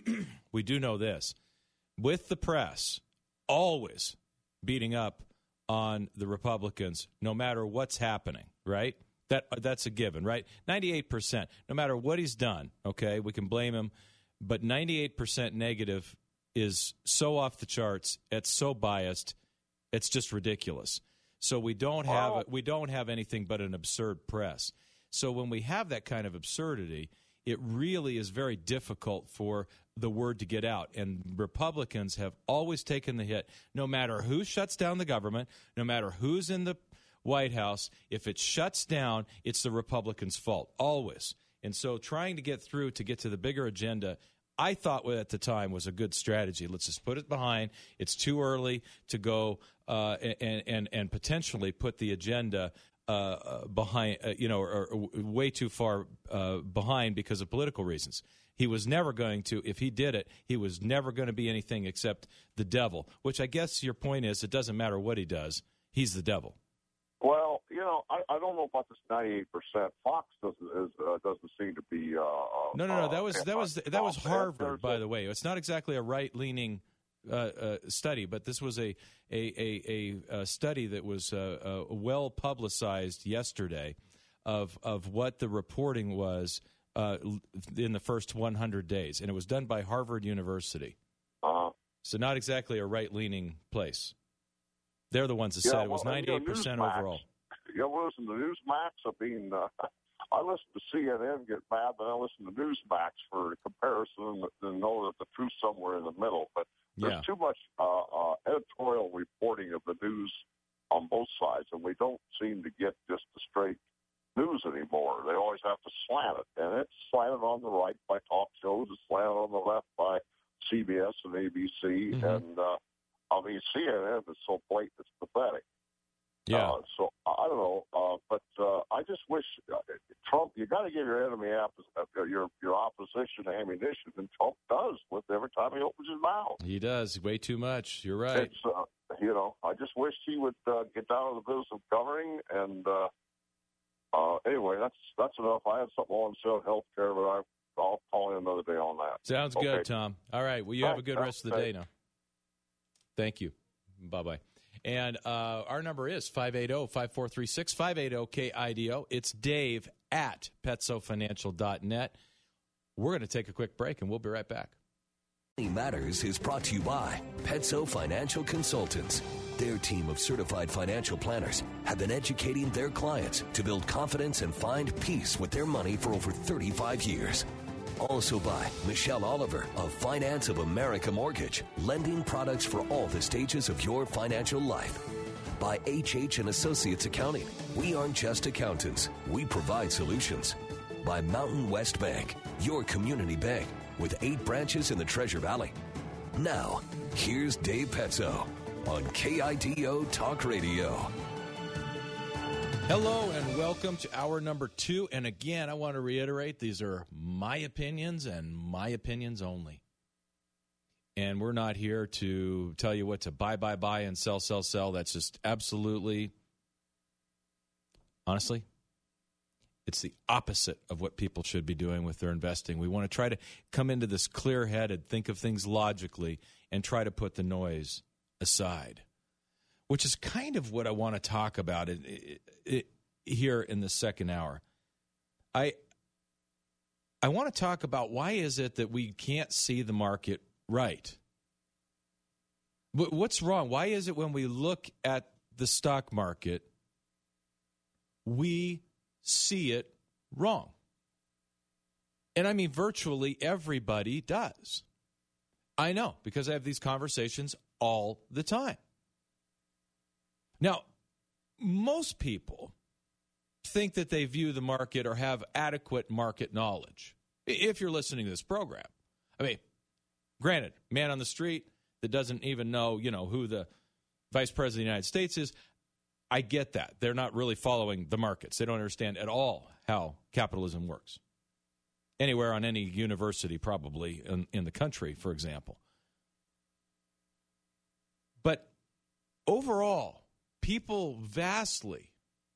we do know this. With the press always beating up on the Republicans, no matter what's happening, right? That That's a given, right? ninety-eight percent, no matter what he's done, okay, we can blame him, but ninety-eight percent negative is so off the charts, it's so biased, it's just ridiculous. So we don't have oh. we don't have anything but an absurd press. So when we have that kind of absurdity, it really is very difficult for the word to get out. And Republicans have always taken the hit, no matter who shuts down the government, no matter who's in the White House. If it shuts down, it's the Republicans' fault, always. And so trying to get through to get to the bigger agenda, I thought at the time was a good strategy. Let's just put it behind. It's too early to go uh, and, and, and potentially put the agenda uh, behind, uh, you know, or, or way too far uh, behind because of political reasons. He was never going to, if he did it, he was never going to be anything except the devil, which I guess your point is it doesn't matter what he does. He's the devil. Well, you know, I, I don't know about this ninety-eight percent. Fox doesn't is, uh, doesn't seem to be. Uh, no, no, no. That was uh, that was that was Harvard, by the way. It's not exactly a right-leaning uh, uh, study, but this was a a a, a, a study that was uh, uh, well publicized yesterday of of what the reporting was uh, in the first one hundred days, and it was done by Harvard University. Uh-huh. So not exactly a right-leaning place. They're the ones that yeah, said it was well, ninety-eight percent you know, overall. You ever listen to Newsmax? I mean, uh, I listen to C N N, get mad, but I listen to Newsmax for comparison and know that the truth's somewhere in the middle. But there's yeah. too much uh, uh, editorial reporting of the news on both sides, and we don't seem to get just the straight news anymore. They always have to slant it, and it's slanted on the right by talk shows, it's slanted on the left by C B S and A B C, mm-hmm. and uh, I mean, C N N is so blatant, it's pathetic. Yeah. Uh, so I don't know, uh, but uh, I just wish uh, Trump. You got to give your enemy uh, your your opposition ammunition, and Trump does with every time he opens his mouth. He does way too much. You're right. It's, uh, you know, I just wish he would uh, get down to the business of governing. And uh, uh, anyway, that's that's enough. I have something on to health care, but I, I'll call in another day on that. Sounds okay. good, Tom. All right. Well, you have a good rest of the day now. Thank you. Bye-bye. And uh, our number is five eight zero, five four three six, five eight zero, K I D O. It's Dave at petso financial dot net. We're going to take a quick break, and we'll be right back. Money Matters is brought to you by Petso Financial Consultants. Their team of certified financial planners have been educating their clients to build confidence and find peace with their money for over thirty-five years. Also by Michelle Oliver of Finance of America Mortgage, lending products for all the stages of your financial life. By H H and Associates Accounting, we aren't just accountants, we provide solutions. By Mountain West Bank, your community bank with eight branches in the Treasure Valley. Now, here's Dave Petso on K I D O Talk Radio. Hello and welcome to hour number two. And again, I want to reiterate, these are my opinions and my opinions only. And and we're not here to tell you what to buy, buy, buy, and sell, sell, sell. That's just absolutely, honestly, it's the opposite of what people should be doing with their investing. We want to try to come into this clear-headed, think of things logically, and try to put the noise aside, which is kind of what I want to talk about it, it, it, here in the second hour. I I want to talk about why is it that we can't see the market right? What's wrong? Why is it when we look at the stock market, we see it wrong? And I mean, virtually everybody does. I know, because I have these conversations all the time. Now, most people think that they view the market or have adequate market knowledge. If you're listening to this program, I mean, granted, man on the street that doesn't even know, you know, who the vice president of the United States is, I get that. They're not really following the markets. They don't understand at all how capitalism works. Anywhere on any university, probably in, in the country, for example. But overall, people vastly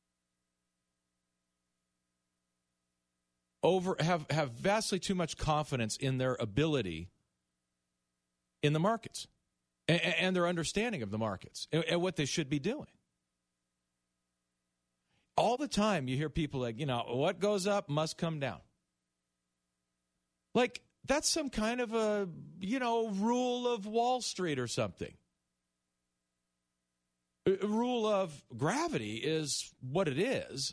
over have, have vastly too much confidence in their ability in the markets and, and their understanding of the markets and, and what they should be doing. All the time you hear people like, you know, what goes up must come down. Like, that's some kind of a, you know, rule of Wall Street or something. A rule of gravity is what it is.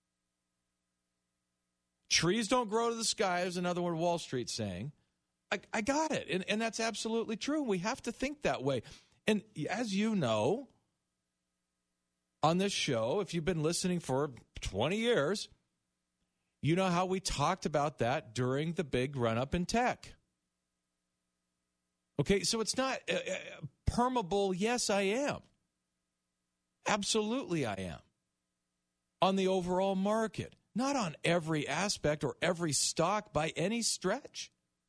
Trees don't grow to the sky is another one Wall Street's saying. I, I got it. And, and that's absolutely true. We have to think that way. And as you know, on this show, if you've been listening for twenty years, you know how we talked about that during the big run-up in tech. Okay, so it's not uh, permeable. Yes, I am. Absolutely I am. On the overall market. Not on every aspect or every stock by any stretch.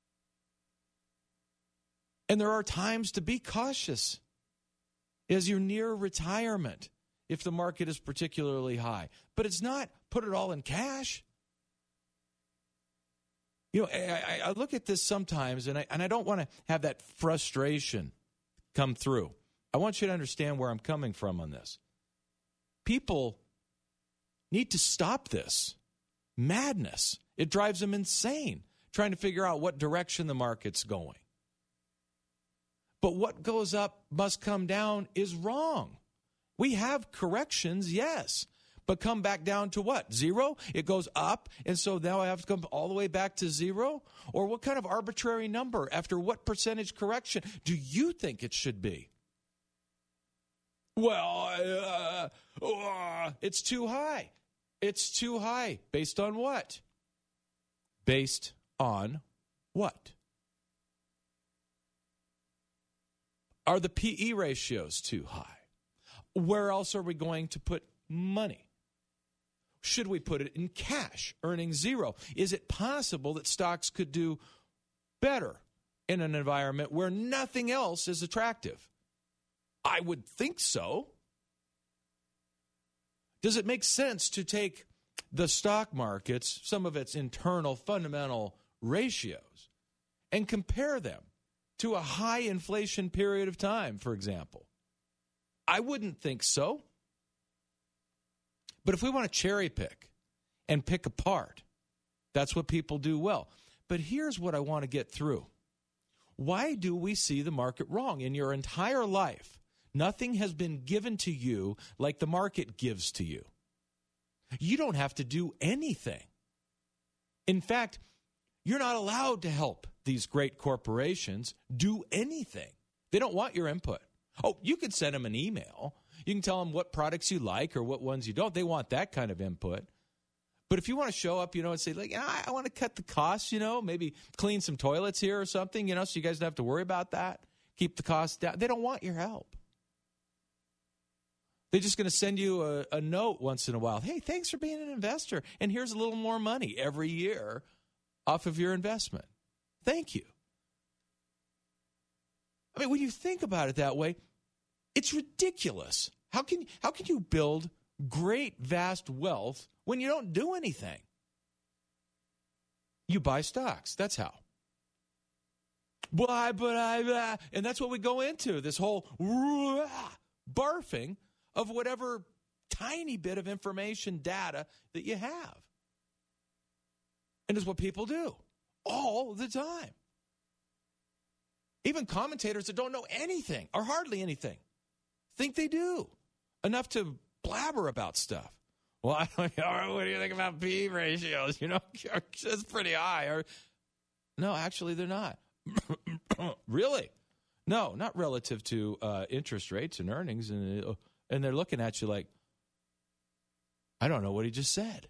And there are times to be cautious as you're near retirement if the market is particularly high. But it's not put it all in cash. You know, I, I look at this sometimes, and I, and I don't want to have that frustration come through. I want you to understand where I'm coming from on this. People need to stop this madness. It drives them insane trying to figure out what direction the market's going. But what goes up must come down is wrong. We have corrections, yes. But come back down to what? Zero? It goes up, and so now I have to come all the way back to zero? Or what kind of arbitrary number, after what percentage correction do you think it should be? Well, uh, uh, it's too high. It's too high. Based on what? Based on what? Are the P E ratios too high? Where else are we going to put money? Should we put it in cash, earning zero? Is it possible that stocks could do better in an environment where nothing else is attractive? I would think so. Does it make sense to take the stock markets, some of its internal fundamental ratios, and compare them to a high inflation period of time, for example? I wouldn't think so. But if we want to cherry pick and pick apart, that's what people do well. But here's what I want to get through. Why do we see the market wrong? In your entire life, nothing has been given to you like the market gives to you. You don't have to do anything. In fact, you're not allowed to help these great corporations do anything. They don't want your input. Oh, you could send them an email. You can tell them what products you like or what ones you don't. They want that kind of input. But if you want to show up, you know, and say, like, I, I want to cut the costs, you know, maybe clean some toilets here or something, you know, so you guys don't have to worry about that. Keep the costs down. They don't want your help. They're just going to send you a, a note once in a while. Hey, thanks for being an investor. And here's a little more money every year off of your investment. Thank you. I mean, when you think about it that way, it's ridiculous. How can how can you build great, vast wealth when you don't do anything? You buy stocks. That's how. Why, but I, uh, and that's what we go into, this whole uh, barfing of whatever tiny bit of information, data that you have. And it's what people do all the time. Even commentators that don't know anything, or hardly anything, think they do enough to blabber about stuff. Well, I don't know, what do you think about P E ratios? You know, it's pretty high. Or, no, actually, they're not. Really? No, not relative to uh, interest rates and earnings. And, uh, and they're looking at you like, I don't know what he just said.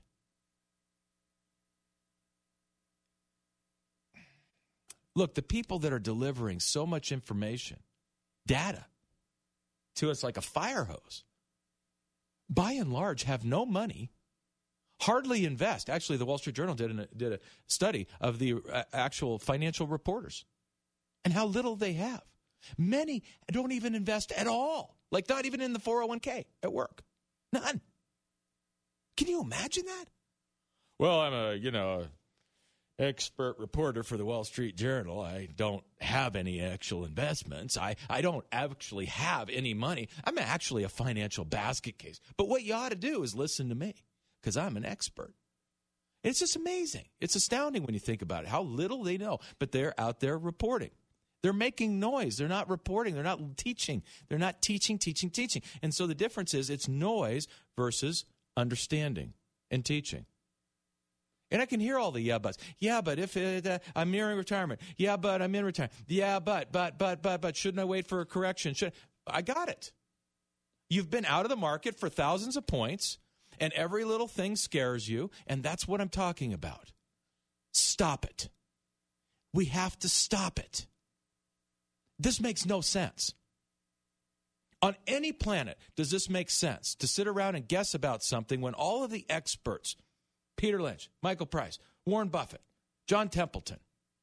Look, the people that are delivering so much information, data, to us like a fire hose, by and large have no money, hardly invest. Actually, the Wall Street Journal did, an, did a study of the uh, actual financial reporters and how little they have. Many don't even invest at all, like not even in the four oh one k at work. None. Can you imagine that? Well, I'm a, you know, expert reporter for the Wall Street Journal. I don't have any actual investments. I, I don't actually have any money. I'm actually a financial basket case. But what you ought to do is listen to me, because I'm an expert. It's just amazing. It's astounding when you think about it, how little they know. But they're out there reporting. They're making noise. They're not reporting. They're not teaching. They're not teaching, teaching, teaching. And so the difference is it's noise versus understanding and teaching. And I can hear all the yeah buts. Yeah, but if it, uh, I'm nearing retirement. Yeah, but I'm in retirement. Yeah, but, but, but, but, but, shouldn't I wait for a correction? Should I got it. You've been out of the market for thousands of points, and every little thing scares you, and that's what I'm talking about. Stop it. We have to stop it. This makes no sense. On any planet, does this make sense to sit around and guess about something when all of the experts, Peter Lynch, Michael Price, Warren Buffett, John Templeton,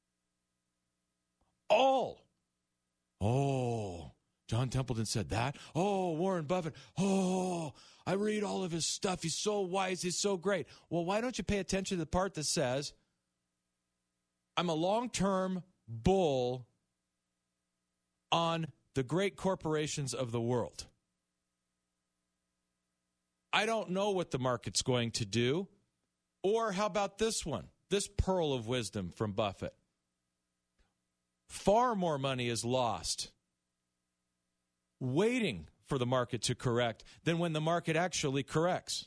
all, oh, John Templeton said that. Oh, Warren Buffett, oh, I read all of his stuff. He's so wise. He's so great. Well, why don't you pay attention to the part that says, I'm a long-term bull on the great corporations of the world. I don't know what the market's going to do. Or how about this one, this pearl of wisdom from Buffett? Far more money is lost waiting for the market to correct than when the market actually corrects.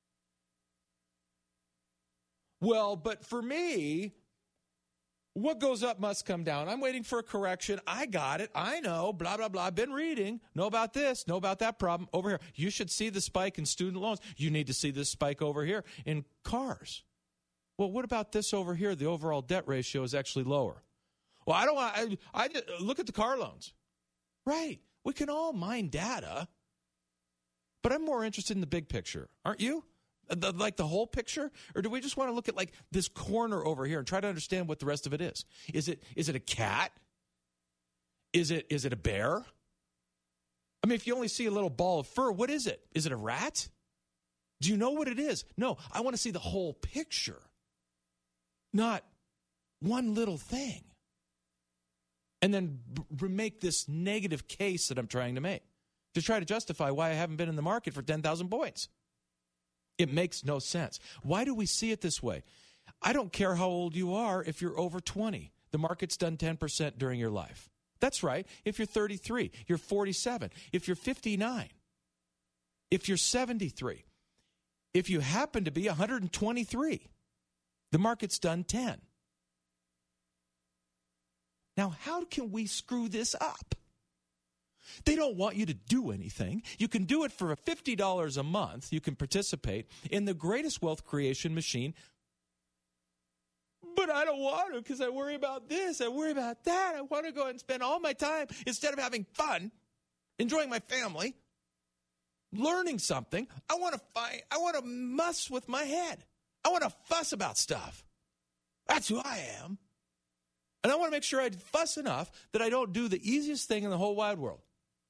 Well, but for me, what goes up must come down. I'm waiting for a correction. I got it. I know. Blah, blah, blah. I've been reading. Know about this. Know about that problem over here. You should see the spike in student loans. You need to see this spike over here in cars. Well, what about this over here? The overall debt ratio is actually lower. Well, I don't want I, I look at the car loans. Right. We can all mine data. But I'm more interested in the big picture. Aren't you? The, like the whole picture? Or do we just want to look at like this corner over here and try to understand what the rest of it is? Is it is it a cat? Is it is it a bear? I mean, if you only see a little ball of fur, what is it? Is it a rat? Do you know what it is? No, I want to see the whole picture, not one little thing. And then b- make this negative case that I'm trying to make to try to justify why I haven't been in the market for ten thousand points. It makes no sense. Why do we see it this way? I don't care how old you are if you're over twenty. The market's done ten percent during your life. That's right. If you're thirty-three, you're forty-seven. If you're fifty-nine, if you're seventy-three, if you happen to be one hundred twenty-three, the market's done ten. Now, how can we screw this up? They don't want you to do anything. You can do it for fifty dollars a month. You can participate in the greatest wealth creation machine. But I don't want to because I worry about this. I worry about that. I want to go and spend all my time instead of having fun, enjoying my family, learning something. I want to fight. I want to muss with my head. I want to fuss about stuff. That's who I am. And I want to make sure I fuss enough that I don't do the easiest thing in the whole wide world.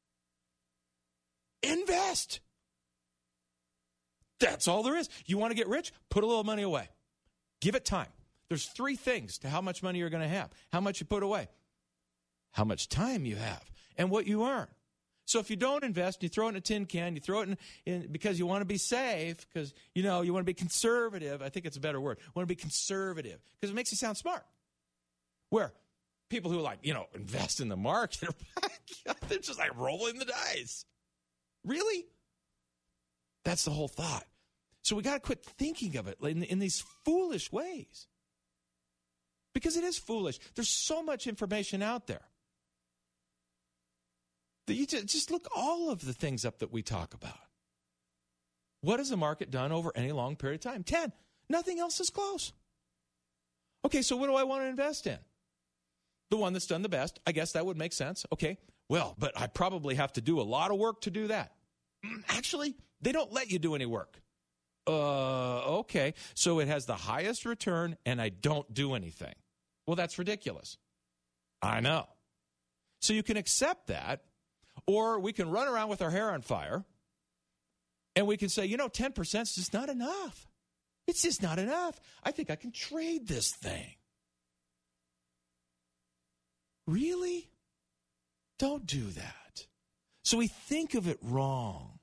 Invest. That's all there is. You want to get rich? Put a little money away. Give it time. There's three things to how much money you're going to have. How much you put away, how much time you have, and what you earn. So if you don't invest, you throw it in a tin can, you throw it in, in because you want to be safe, because, you know, you want to be conservative. I think it's a better word. You want to be conservative because it makes you sound smart. Where people who like, you know, invest in the market, they're just like rolling the dice. Really? That's the whole thought. So we got to quit thinking of it in, in these foolish ways. Because it is foolish. There's so much information out there. That you just, just look all of the things up that we talk about. What has the market done over any long period of time? ten. Nothing else is close. Okay, so what do I want to invest in? The one that's done the best. I guess that would make sense. Okay, well, but I probably have to do a lot of work to do that. Actually, they don't let you do any work. Uh, okay, so it has the highest return and I don't do anything. Well, that's ridiculous. I know. So you can accept that, or we can run around with our hair on fire and we can say, you know, ten percent is just not enough. It's just not enough. I think I can trade this thing. Really? Don't do that. So we think of it wrong.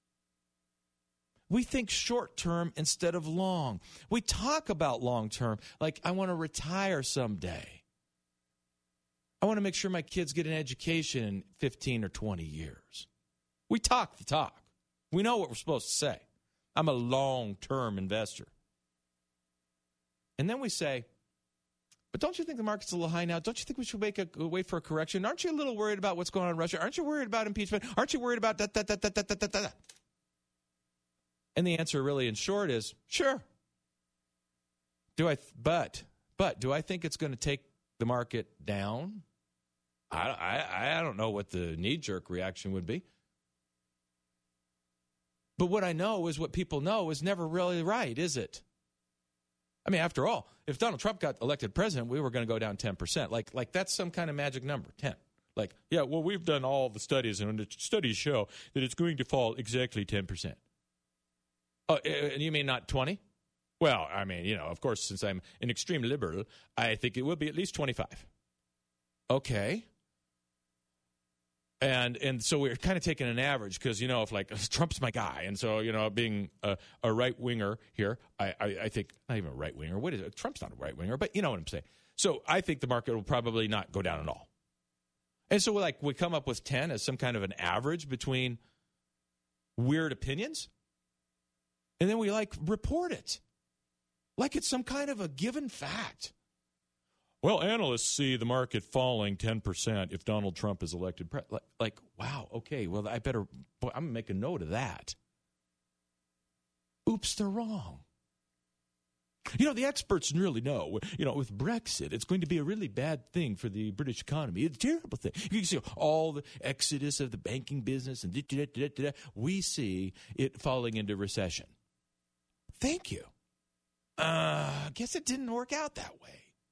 We think short term instead of long. We talk about long term, like I want to retire someday. I want to make sure my kids get an education in fifteen or twenty years. We talk the talk. We know what we're supposed to say. I'm a long-term investor. And then we say, but don't you think the market's a little high now? Don't you think we should make a, wait for a correction? Aren't you a little worried about what's going on in Russia? Aren't you worried about impeachment? Aren't you worried about that, that, that, that, that, that, that, that? And the answer really in short is, sure. Do I, but, but do I think it's going to take the market down? I, I, I don't know what the knee-jerk reaction would be. But what I know is what people know is never really right, is it? I mean, after all, if Donald Trump got elected president, we were going to go down ten percent. Like, like that's some kind of magic number, ten. Like, yeah, well, we've done all the studies, and the studies show that it's going to fall exactly ten percent. Oh, and you mean not twenty? Well, I mean, you know, of course, since I'm an extreme liberal, I think it will be at least twenty-five. Okay. And and so we're kind of taking an average because, you know, if like Trump's my guy. And so, you know, being a, a right winger here, I, I, I think not even a right winger. What is it? Trump's not a right winger, but you know what I'm saying. So I think the market will probably not go down at all. And so we like we come up with ten as some kind of an average between weird opinions. And then we like report it like it's some kind of a given fact. Well, analysts see the market falling ten percent if Donald Trump is elected president. Like, like, wow, okay, well, I better, boy, I'm going to make a note of that. Oops, they're wrong. You know, the experts really know, you know, with Brexit, it's going to be a really bad thing for the British economy. It's a terrible thing. You can see all the exodus of the banking business, and da, da, da, da, da. We see it falling into recession. Thank you. Uh, I guess it didn't work out that way.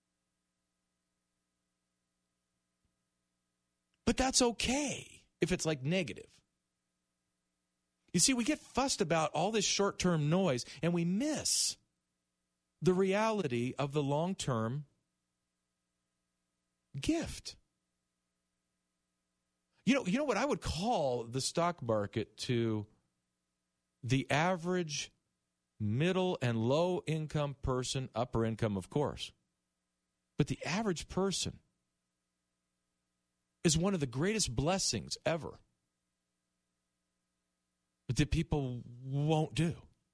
But that's okay if it's like negative. You see, we get fussed about all this short-term noise, and we miss the reality of the long-term gift. You know, you know what I would call the stock market to the average middle and low-income person, upper income, of course. But the average person is one of the greatest blessings ever that people won't do.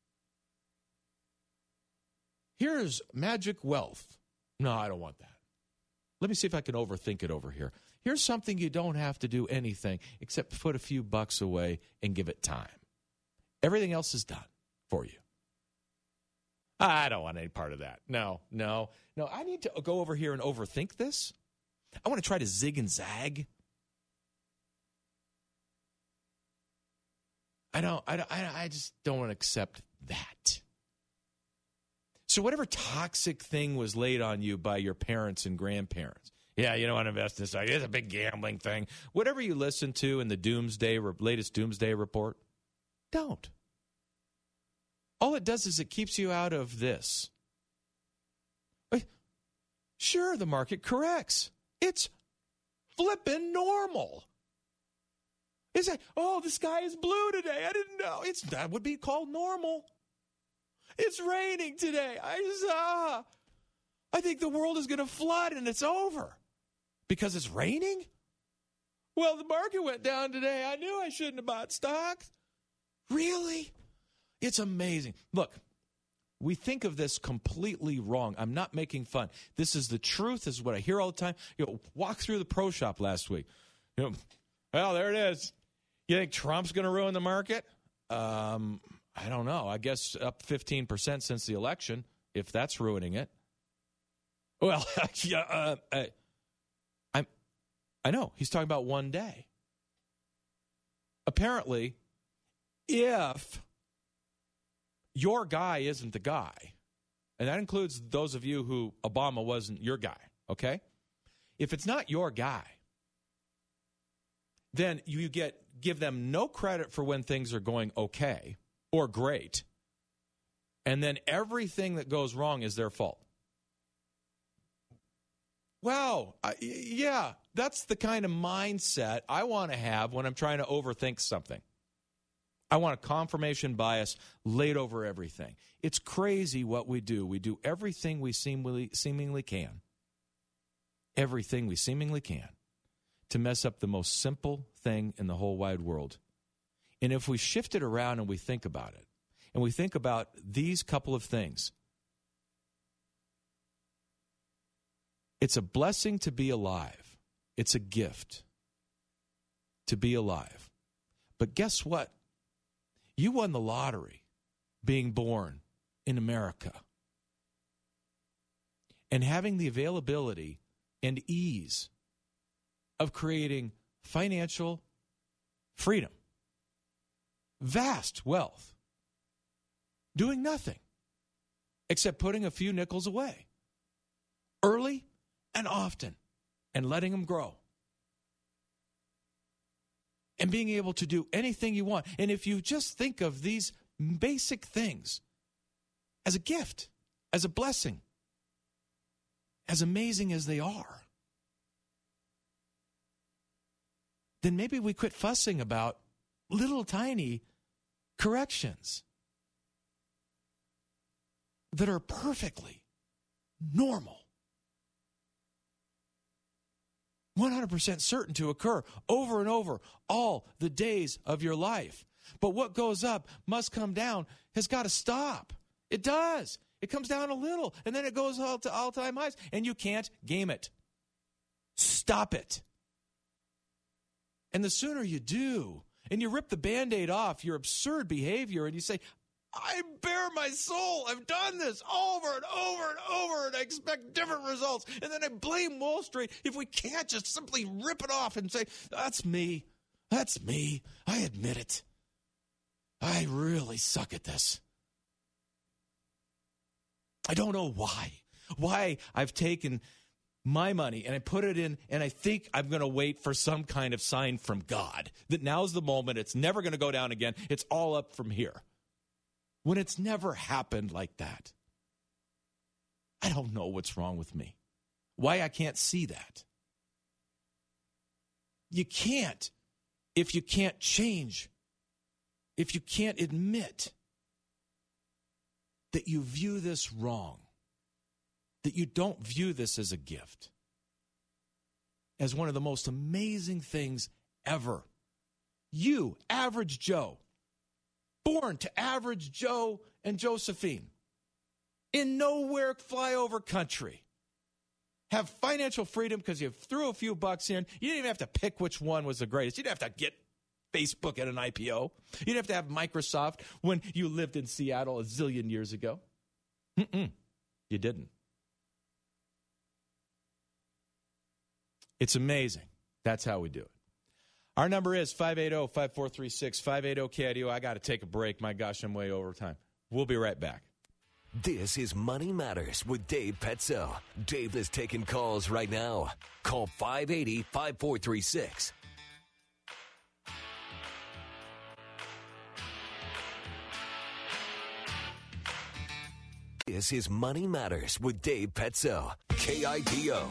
Here's magic wealth. No, I don't want that. Let me see if I can overthink it over here. Here's something you don't have to do anything except put a few bucks away and give it time. Everything else is done for you. I don't want any part of that. No, no, no. I need to go over here and overthink this. I want to try to zig and zag. I don't, I don't, I just don't want to accept that. So whatever toxic thing was laid on you by your parents and grandparents, Yeah, you don't want to invest in this. It's a big gambling thing. Whatever you listen to in the doomsday latest doomsday report, don't. All it does is it keeps you out of this. Sure, the market corrects. It's flippin' normal. It's like, oh, the sky is blue today. I didn't know. It's that would be called normal. It's raining today. I just, ah, I think the world is going to flood and it's over. Because it's raining? Well, the market went down today. I knew I shouldn't have bought stocks. Really? It's amazing. Look, we think of this completely wrong. I'm not making fun. This is the truth. This is what I hear all the time. You know, walk through the pro shop last week. You know, well, there it is. You think Trump's going to ruin the market? Um, I don't know. I guess up fifteen percent since the election, if that's ruining it. Well, yeah, uh, uh, I'm, I know. He's talking about one day. Apparently, if your guy isn't the guy, and that includes those of you who Obama wasn't your guy, okay? If it's not your guy, then you get give them no credit for when things are going okay or great, and then everything that goes wrong is their fault. Wow, I, yeah, that's the kind of mindset I want to have when I'm trying to overthink something. I want a confirmation bias laid over everything. It's crazy what we do. We do everything we seemingly, seemingly can, everything we seemingly can, to mess up the most simple thing in the whole wide world. And if we shift it around and we think about it, and we think about these couple of things, it's a blessing to be alive. It's a gift to be alive. But guess what? You won the lottery being born in America and having the availability and ease of creating financial freedom, vast wealth, doing nothing except putting a few nickels away early and often and letting them grow. And being able to do anything you want. And if you just think of these basic things as a gift, as a blessing, as amazing as they are, then maybe we quit fussing about little tiny corrections that are perfectly normal. one hundred percent certain to occur over and over all the days of your life. But what goes up must come down has got to stop. It does. It comes down a little, and then it goes all to all-time highs, and you can't game it. Stop it. And the sooner you do, and you rip the Band-Aid off your absurd behavior, and you say, I bare my soul. I've done this over and over and over, and I expect different results. And then I blame Wall Street if we can't just simply rip it off and say, that's me. That's me. I admit it. I really suck at this. I don't know why. Why I've taken my money and I put it in, and I think I'm going to wait for some kind of sign from God that now's the moment. It's never going to go down again. It's all up from here. When it's never happened like that. I don't know what's wrong with me. Why I can't see that. You can't if you can't change. If you can't admit that you view this wrong. That you don't view this as a gift. As one of the most amazing things ever. You, average Joe, born to average Joe and Josephine in nowhere flyover country, have financial freedom because you threw a few bucks in. You didn't even have to pick which one was the greatest. You didn't have to get Facebook at an I P O. You didn't have to have Microsoft when you lived in Seattle a zillion years ago. Mm-mm. You didn't. It's amazing. That's how we do it. Our number is five eight zero, five four three six, five eight zero K I D O. I got to take a break. My gosh, I'm way over time. We'll be right back. This is Money Matters with Dave Petzo. Dave is taking calls right now. Call five eight zero, five four three six. This is Money Matters with Dave Petzo. K I D O.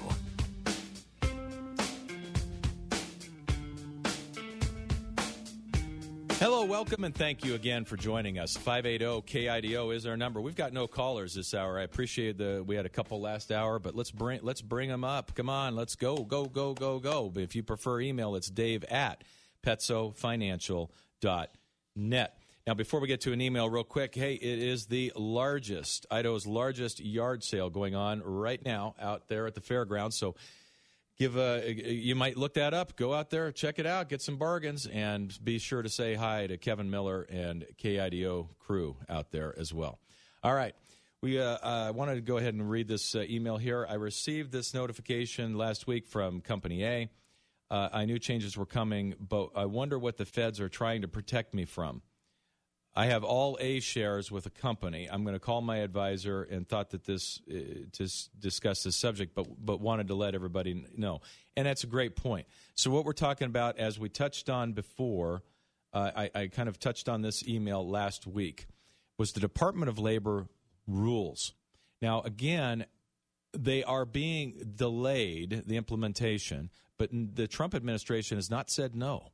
Hello, welcome, and thank you again for joining us. five eight zero K I D O is our number. We've got no callers this hour. I appreciate the we had a couple last hour, but let's bring let's bring them up. Come on, let's go, go, go, go, go. But if you prefer email, it's Dave at petso financial dot net. Now, before we get to an email real quick, hey, it is the largest, Idaho's largest yard sale going on right now out there at the fairgrounds. So give a, you might look that up. Go out there, check it out, get some bargains, and be sure to say hi to Kevin Miller and K I D O crew out there as well. All right. We uh, uh, wanted to go ahead and read this uh, email here. I received this notification last week from Company A. Uh, I knew changes were coming, but I wonder what the feds are trying to protect me from. I have all A shares with a company. I'm going to call my advisor and thought that this uh, to s- discuss this subject, but but wanted to let everybody know. And that's a great point. So what we're talking about, as we touched on before, uh, I, I kind of touched on this email last week, was the Department of Labor rules. Now, again, they are being delayed, the implementation, but the Trump administration has not said no.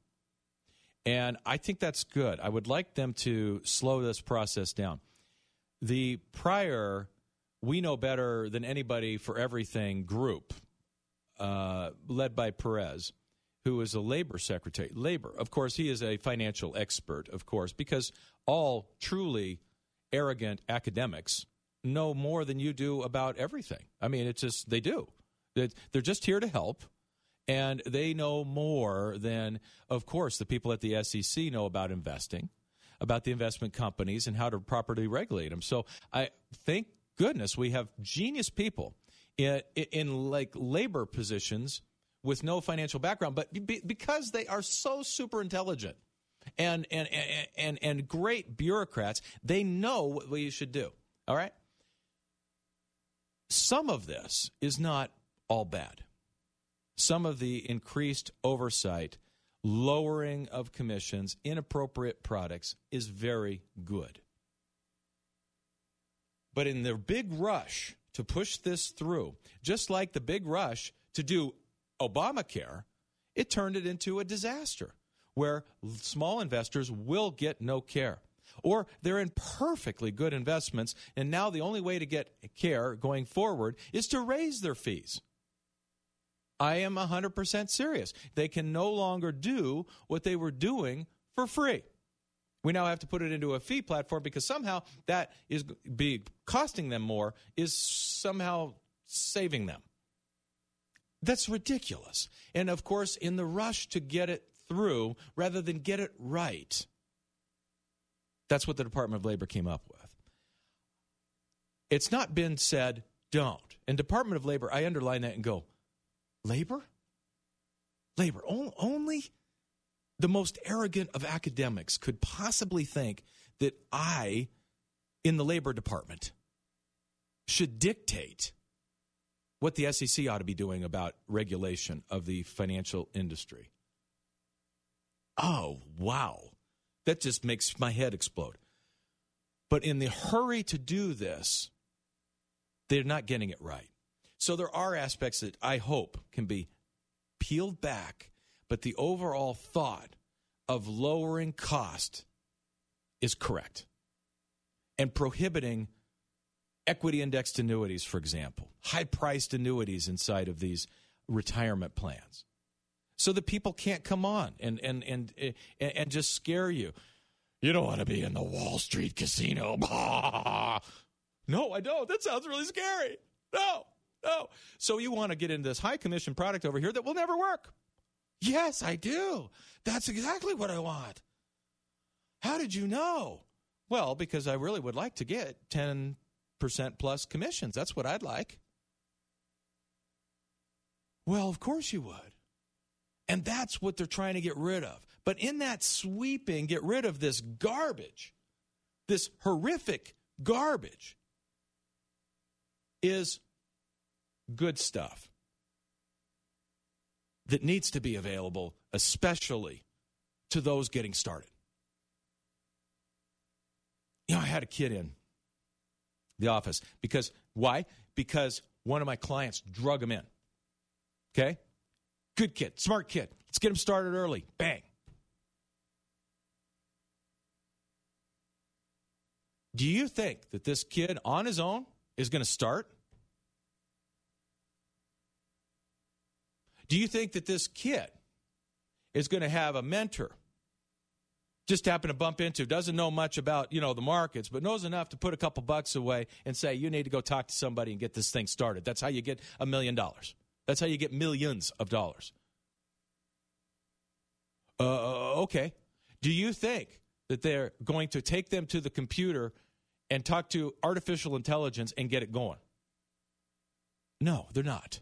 And I think that's good. I would like them to slow this process down. The prior We Know Better Than Anybody for Everything group, uh, led by Perez, who is a labor secretary. Labor, of course, he is a financial expert, of course, because all truly arrogant academics know more than you do about everything. I mean, it's just, they do. They're just here to help. And they know more than, of course, the people at the S E C know about investing, about the investment companies and how to properly regulate them. So I thank goodness we have genius people in, in, in like labor positions with no financial background, but be, because they are so super intelligent and, and, and, and, and great bureaucrats, they know what you should do. All right? Some of this is not all bad. Some of the increased oversight, lowering of commissions, inappropriate products is very good. But in the big rush to push this through, just like the big rush to do Obamacare, it turned it into a disaster where small investors will get no care. Or they're in perfectly good investments, and now the only way to get care going forward is to raise their fees. I am one hundred percent serious. They can no longer do what they were doing for free. We now have to put it into a fee platform because somehow that is be costing them more is somehow saving them. That's ridiculous. And, of course, in the rush to get it through rather than get it right, that's what the Department of Labor came up with. It's not been said, don't. And Department of Labor, I underline that and go, Labor? Labor. Only the most arrogant of academics could possibly think that I, in the Labor Department, should dictate what the S E C ought to be doing about regulation of the financial industry. Oh, wow. That just makes my head explode. But in the hurry to do this, they're not getting it right. So there are aspects that I hope can be peeled back, but the overall thought of lowering cost is correct. And prohibiting equity indexed annuities, for example, high-priced annuities inside of these retirement plans, so that people can't come on and and and and, and just scare you. You don't want to be in the Wall Street casino. No, I don't. That sounds really scary. No. No. So you want to get into this high commission product over here that will never work. Yes, I do. That's exactly what I want. How did you know? Well, because I really would like to get ten percent plus commissions. That's what I'd like. Well, of course you would. And that's what they're trying to get rid of. But in that sweeping, get rid of this garbage, this horrific garbage, is good stuff that needs to be available, especially to those getting started. You know, I had a kid in the office because, why? Because one of my clients drug him in. Okay? Good kid, smart kid. Let's get him started early. Bang. Do you think that this kid on his own is going to start? Do you think that this kid is going to have a mentor, just happen to bump into, doesn't know much about, you know, the markets, but knows enough to put a couple bucks away and say, you need to go talk to somebody and get this thing started? That's how you get a million dollars. That's how you get millions of dollars. Uh, okay. Do you think that they're going to take them to the computer and talk to artificial intelligence and get it going? No, they're not.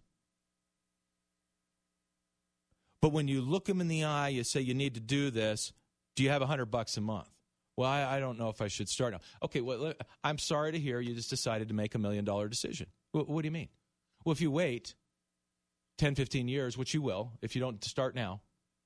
But when you look them in the eye, you say you need to do this. Do you have a hundred bucks a month? Well, I, I don't know if I should start now. Okay, well, I'm sorry to hear you just decided to make a million dollar decision. What, what do you mean? Well, if you wait ten, fifteen years, which you will, if you don't start now,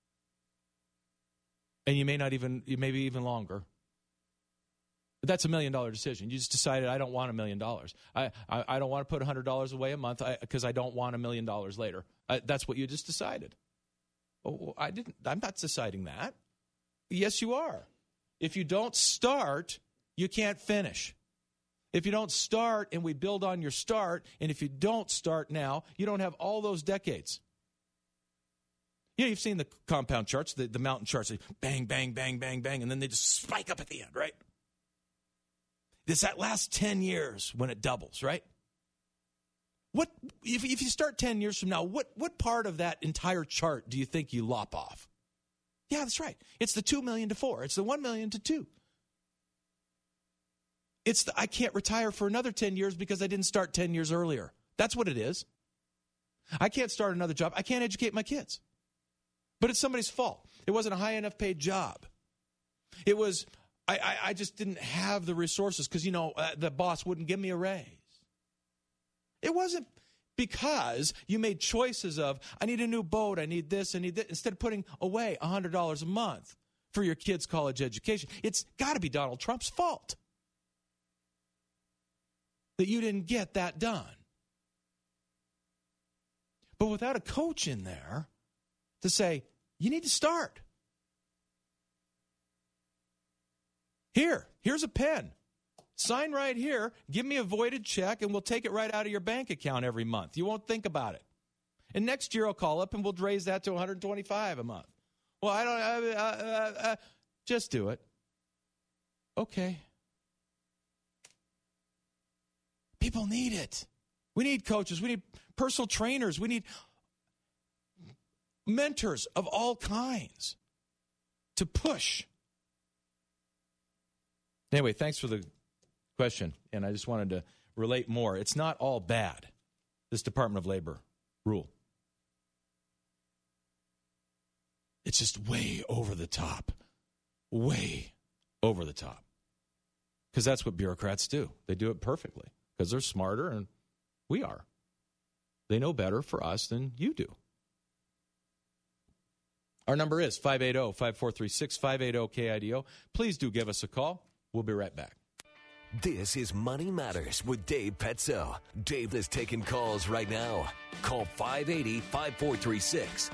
and you may not even, you maybe even longer, but that's a million dollar decision. You just decided, I don't want a million dollars. I, I, I don't want to put a hundred dollars away a month because I, I don't want a million dollars later. I, that's what you just decided. Oh, I didn't. I'm not deciding that. Yes, you are. If you don't start, you can't finish. If you don't start and we build on your start, and if you don't start now, you don't have all those decades. Yeah, you've seen the compound charts, the, the mountain charts. They bang, bang, bang, bang, bang, and then they just spike up at the end, right? It's that last ten years when it doubles, right? What if, if you start ten years from now, what, what part of that entire chart do you think you lop off? Yeah, that's right. It's the two million to four. It's the one million to two. It's the I can't retire for another ten years because I didn't start ten years earlier. That's what it is. I can't start another job. I can't educate my kids. But it's somebody's fault. It wasn't a high enough paid job. It was, I, I, I just didn't have the resources because, you know, uh, the boss wouldn't give me a raise. It wasn't because you made choices of, I need a new boat, I need this, I need that, instead of putting away one hundred dollars a month for your kid's college education. It's got to be Donald Trump's fault that you didn't get that done. But without a coach in there to say, you need to start. Here, here's a pen. Sign right here, give me a voided check, and we'll take it right out of your bank account every month. You won't think about it. And next year I'll call up and we'll raise that to one hundred twenty-five dollars a month. Well, I don't, uh, uh, uh, just do it. Okay. People need it. We need coaches. We need personal trainers. We need mentors of all kinds to push. Anyway, thanks for the question, and I just wanted to relate more. It's not all bad, this Department of Labor rule. It's just way over the top. Way over the top. Because that's what bureaucrats do. They do it perfectly because they're smarter and we are. They know better for us than you do. Our number is five eight zero, five four three six, five eight zero K I D O. Please do give us a call. We'll be right back. This is Money Matters with Dave Petzo. Dave is taking calls right now. Call five eight zero, five four three six.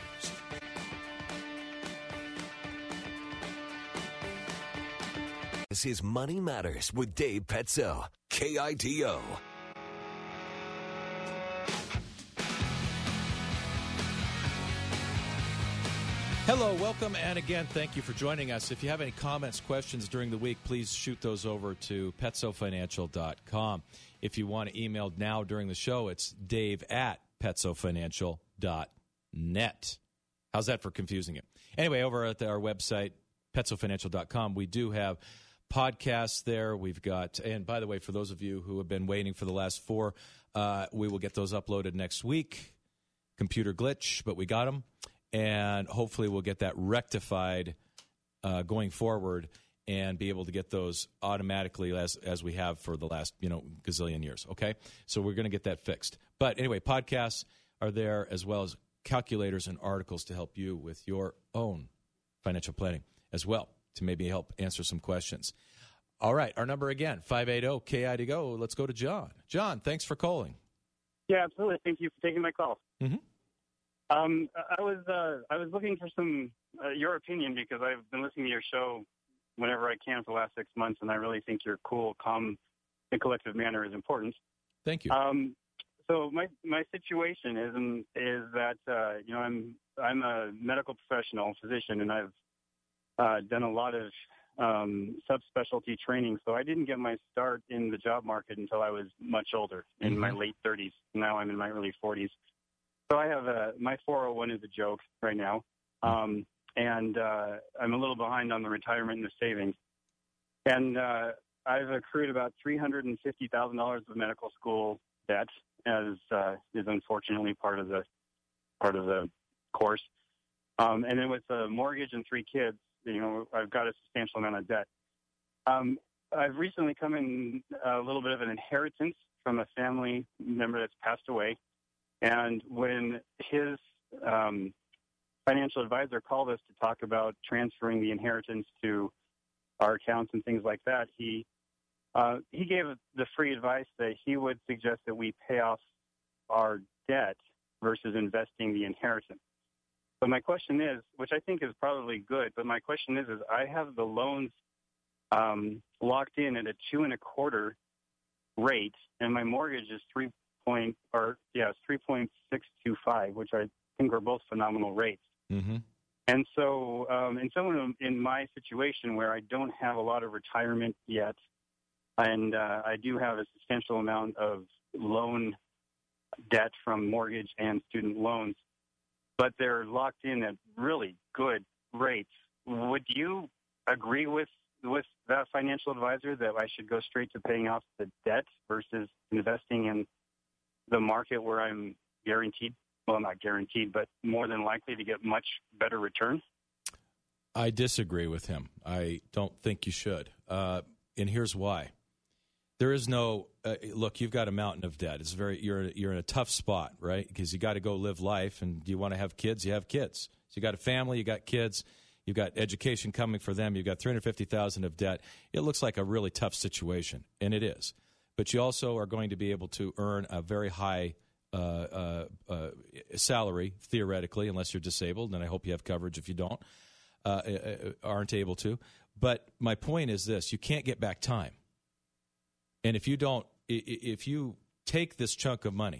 This is Money Matters with Dave Petzo. K I D O. Hello, welcome, and again, thank you for joining us. If you have any comments, questions during the week, please shoot those over to petso financial dot com. If you want to email now during the show, it's dave at petso financial dot net. How's that for confusing it? Anyway, over at our website, petso financial dot com, we do have podcasts there. We've got, and by the way, for those of you who have been waiting for the last four, uh, we will get those uploaded next week. Computer glitch, but we got them. And hopefully we'll get that rectified uh, going forward. and be able to get those automatically as as we have for the last, you know, gazillion years, okay? So we're going to get that fixed. But anyway, podcasts are there as well as calculators and articles to help you with your own financial planning as well, to maybe help answer some questions. All right, our number again, five eight zero K I D Go. Let's go to John. John, thanks for calling. Yeah, absolutely. Thank you for taking my call. Mm-hmm. Um, I was uh, I was looking for some uh, your opinion because I've been listening to your show whenever I can for the last six months, and I really think your cool, calm, and collective manner is important. Thank you. Um, so my my situation is is that uh, you know I'm I'm a medical professional, physician, and I've uh, done a lot of um, subspecialty training. So I didn't get my start in the job market until I was much older, in mm-hmm. my late thirties. Now I'm in my early forties. So I have a, my four oh one is a joke right now. Um, and uh, I'm a little behind on the retirement and the savings. And uh, I've accrued about three hundred fifty thousand dollars of medical school debt, as uh, is unfortunately part of the part of the course. Um, and then with a mortgage and three kids, you know, I've got a substantial amount of debt. Um, I've recently come in a little bit of an inheritance from a family member that's passed away. And when his um, financial advisor called us to talk about transferring the inheritance to our accounts and things like that, he uh, he gave the free advice that he would suggest that we pay off our debt versus investing the inheritance. But my question is, which I think is probably good, but my question is, is I have the loans um, locked in at a two and a quarter rate, and my mortgage is three point or yeah, it's three point six two five, which I think are both phenomenal rates. Mm-hmm. And so, um, and someone in my situation where I don't have a lot of retirement yet, and uh, I do have a substantial amount of loan debt from mortgage and student loans, but they're locked in at really good rates. Would you agree with with that financial advisor that I should go straight to paying off the debt versus investing in the market where I'm guaranteed, well, not guaranteed, but more than likely to get much better return? I disagree with him. I don't think you should. Uh, and here's why. There is no, uh, look, you've got a mountain of debt. It's very, you're, you're in a tough spot, right? Because you got to go live life, and you want to have kids, you have kids. So you got a family, you got kids, you've got education coming for them, you've got three hundred fifty thousand dollars of debt. It looks like a really tough situation, and it is. But you also are going to be able to earn a very high uh, uh, uh, salary, theoretically, unless you're disabled, and I hope you have coverage if you don't, uh, aren't able to. But my point is this, you can't get back time. And if you don't, if you take this chunk of money,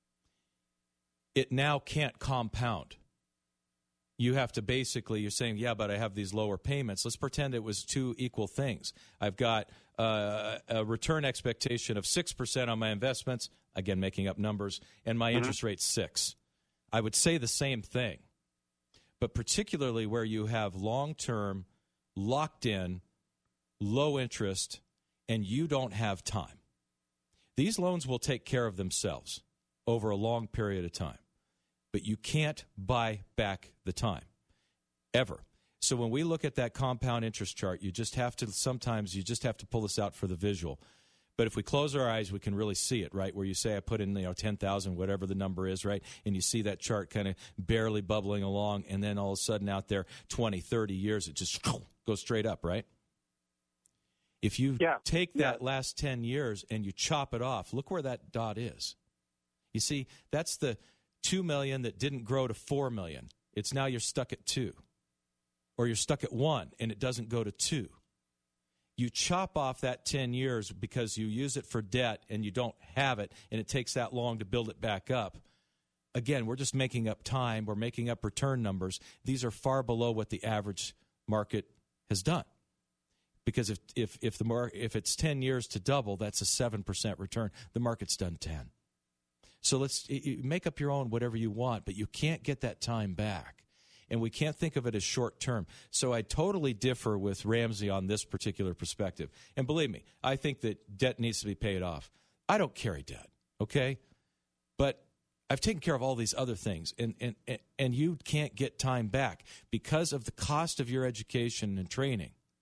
it now can't compound. You have to basically, you're saying, yeah, but I have these lower payments. Let's pretend it was two equal things. I've got uh, a return expectation of six percent on my investments, again, making up numbers, and my mm-hmm. interest rate's six. I would say the same thing. But particularly where you have long-term, locked-in, low interest, and you don't have time. These loans will take care of themselves over a long period of time. But you can't buy back the time, ever. So when we look at that compound interest chart, you just have to, sometimes you just have to pull this out for the visual. But if we close our eyes, we can really see it, right? Where you say I put in, you know, ten thousand, whatever the number is, right? And you see that chart kind of barely bubbling along, and then all of a sudden out there, twenty, thirty years, it just goes straight up, right? If you yeah. take that yeah. last ten years and you chop it off, look where that dot is. You see, that's the two million that didn't grow to four million. It's now you're stuck at two. Or you're stuck at one and it doesn't go to two. You chop off that ten years because you use it for debt and you don't have it, and it takes that long to build it back up. Again, we're just making up time. We're making up return numbers. These are far below what the average market has done. Because if if if the mar- if it's ten years to double, that's a seven percent return. The market's done ten. So let's make up your own whatever you want, but you can't get that time back. And we can't think of it as short term. So I totally differ with Ramsey on this particular perspective. And believe me, I think that debt needs to be paid off. I don't carry debt, okay? But I've taken care of all these other things, and, and, and you can't get time back because of the cost of your education and training.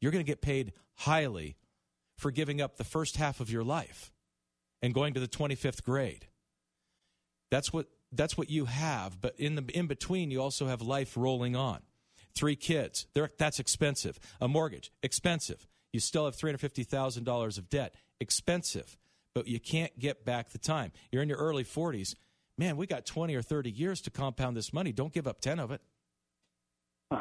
you're going to get paid highly for giving up the first half of your life and going to the twenty-fifth grade. That's what that's what you have, but in the in between, you also have life rolling on. Three kids, that's expensive. A mortgage, expensive. You still have three hundred fifty thousand dollars of debt, expensive. But you can't get back the time. You're in your early forties. Man, we got twenty or thirty years to compound this money. Don't give up ten of it. Huh.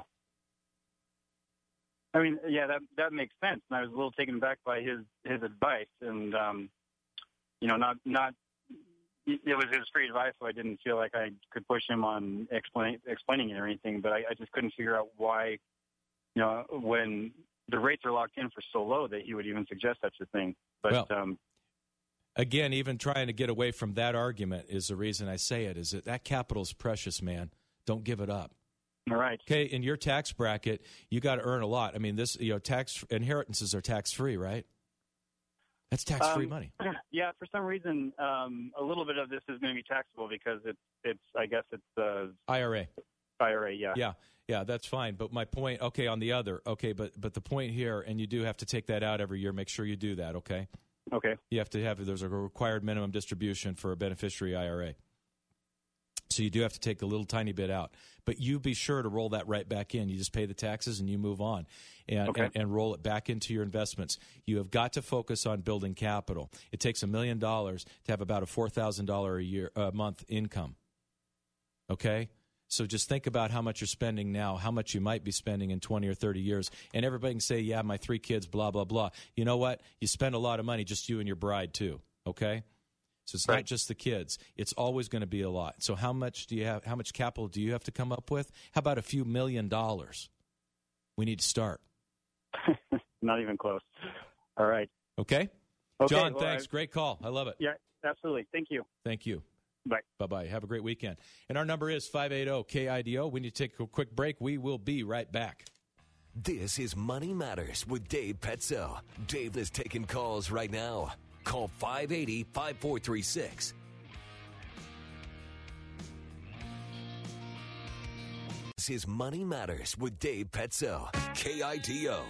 I mean, yeah, that that makes sense. And I was a little taken back by his, his advice. And, um, you know, not, not it was his free advice, so I didn't feel like I could push him on explain, explaining it or anything. But I, I just couldn't figure out why, you know, when the rates are locked in for so low that he would even suggest such a thing. But, well, um, again, even trying to get away from that argument is the reason I say it, is that that capital is precious, man. Don't give it up. All right. Okay, in your tax bracket, you got to earn a lot. I mean, this, you know, tax inheritances are tax-free, right? That's tax-free um, money. Yeah, for some reason, um, a little bit of this is going to be taxable because it's, it's I guess it's uh, I R A. I R A, yeah. Yeah, yeah, that's fine. But my point, okay, on the other, okay, but but the point here, and you do have to take that out every year. Make sure you do that, okay? Okay. You have to have, there's a required minimum distribution for a beneficiary I R A. So you do have to take a little tiny bit out. But you be sure to roll that right back in. You just pay the taxes and you move on and, okay. and, and roll it back into your investments. You have got to focus on building capital. It takes a million dollars to have about a four thousand dollars a year a month income. Okay? So just think about how much you're spending now, how much you might be spending in twenty or thirty years. And everybody can say, yeah, my three kids, blah, blah, blah. You know what? You spend a lot of money, just you and your bride too, okay? So it's right. not just the kids. It's always going to be a lot. So how much do you have? How much capital do you have to come up with? How about a few million dollars? We need to start. Not even close. All right. Okay? okay John, well, thanks. I, Great call. I love it. Yeah, absolutely. Thank you. Thank you. Bye. Bye-bye. Have a great weekend. And our number is five eight zero K I D O. We need to take a quick break. We will be right back. This is Money Matters with Dave Petzo. Dave is taking calls right now. Call five eight zero, five four three six. This is Money Matters with Dave Petzo. K I D O.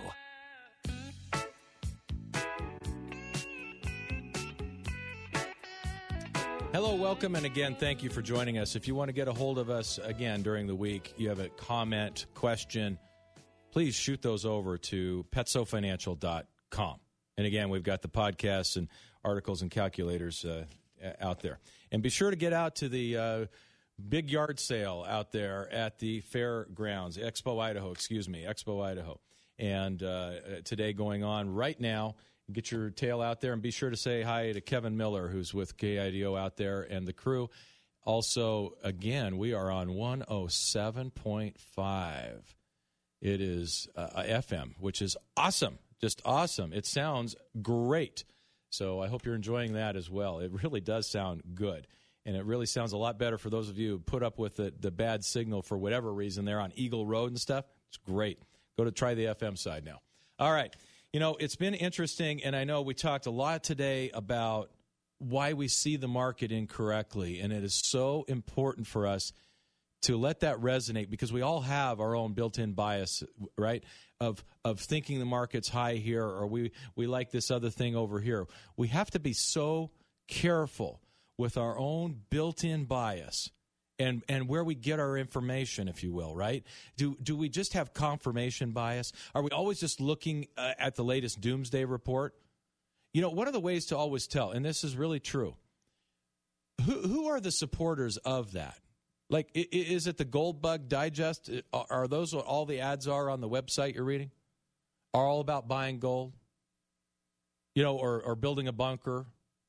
Hello, welcome, and again, thank you for joining us. If you want to get a hold of us again during the week, you have a comment, question, please shoot those over to petso financial dot com. And again, we've got the podcasts and articles and calculators uh, out there. And be sure to get out to the uh, big yard sale out there at the fairgrounds, Expo Idaho, excuse me, Expo Idaho. And uh, today going on right now. Get your tail out there and be sure to say hi to Kevin Miller, who's with K I D O out there, and the crew. Also, again, we are on one oh seven point five. It is uh, F M, which is awesome, just awesome. It sounds great. So I hope you're enjoying that as well. It really does sound good, and it really sounds a lot better for those of you who put up with the, the bad signal for whatever reason there on Eagle Road and stuff. It's great. Go to try the F M side now. All right. You know, it's been interesting, and I know we talked a lot today about why we see the market incorrectly, and it is so important for us to let that resonate because we all have our own built-in bias, right, of of thinking the market's high here or we, we like this other thing over here. We have to be so careful with our own built-in bias and and where we get our information, if you will, right? Do do we just have confirmation bias? Are we always just looking uh, at the latest doomsday report? You know, one of the ways to always tell, and this is really true, who who are the supporters of that? Like, is it the Goldbug Digest? Are those what all the ads are on the website you're reading? Are all about buying gold? You know, or, or building a bunker?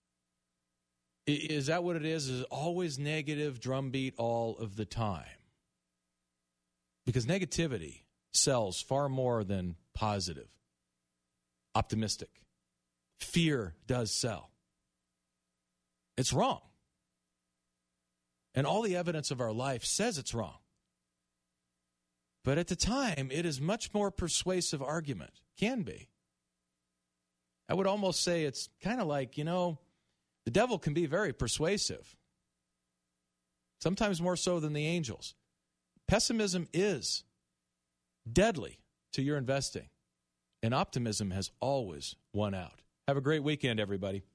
Is that what it is? Is it always negative drumbeat all of the time? Because negativity sells far more than positive, optimistic. Fear does sell. It's wrong. And all the evidence of our life says it's wrong. But at the time, it is much more persuasive argument. Can be. I would almost say it's kind of like, you know, the devil can be very persuasive. Sometimes more so than the angels. Pessimism is deadly to your investing. And optimism has always won out. Have a great weekend, everybody.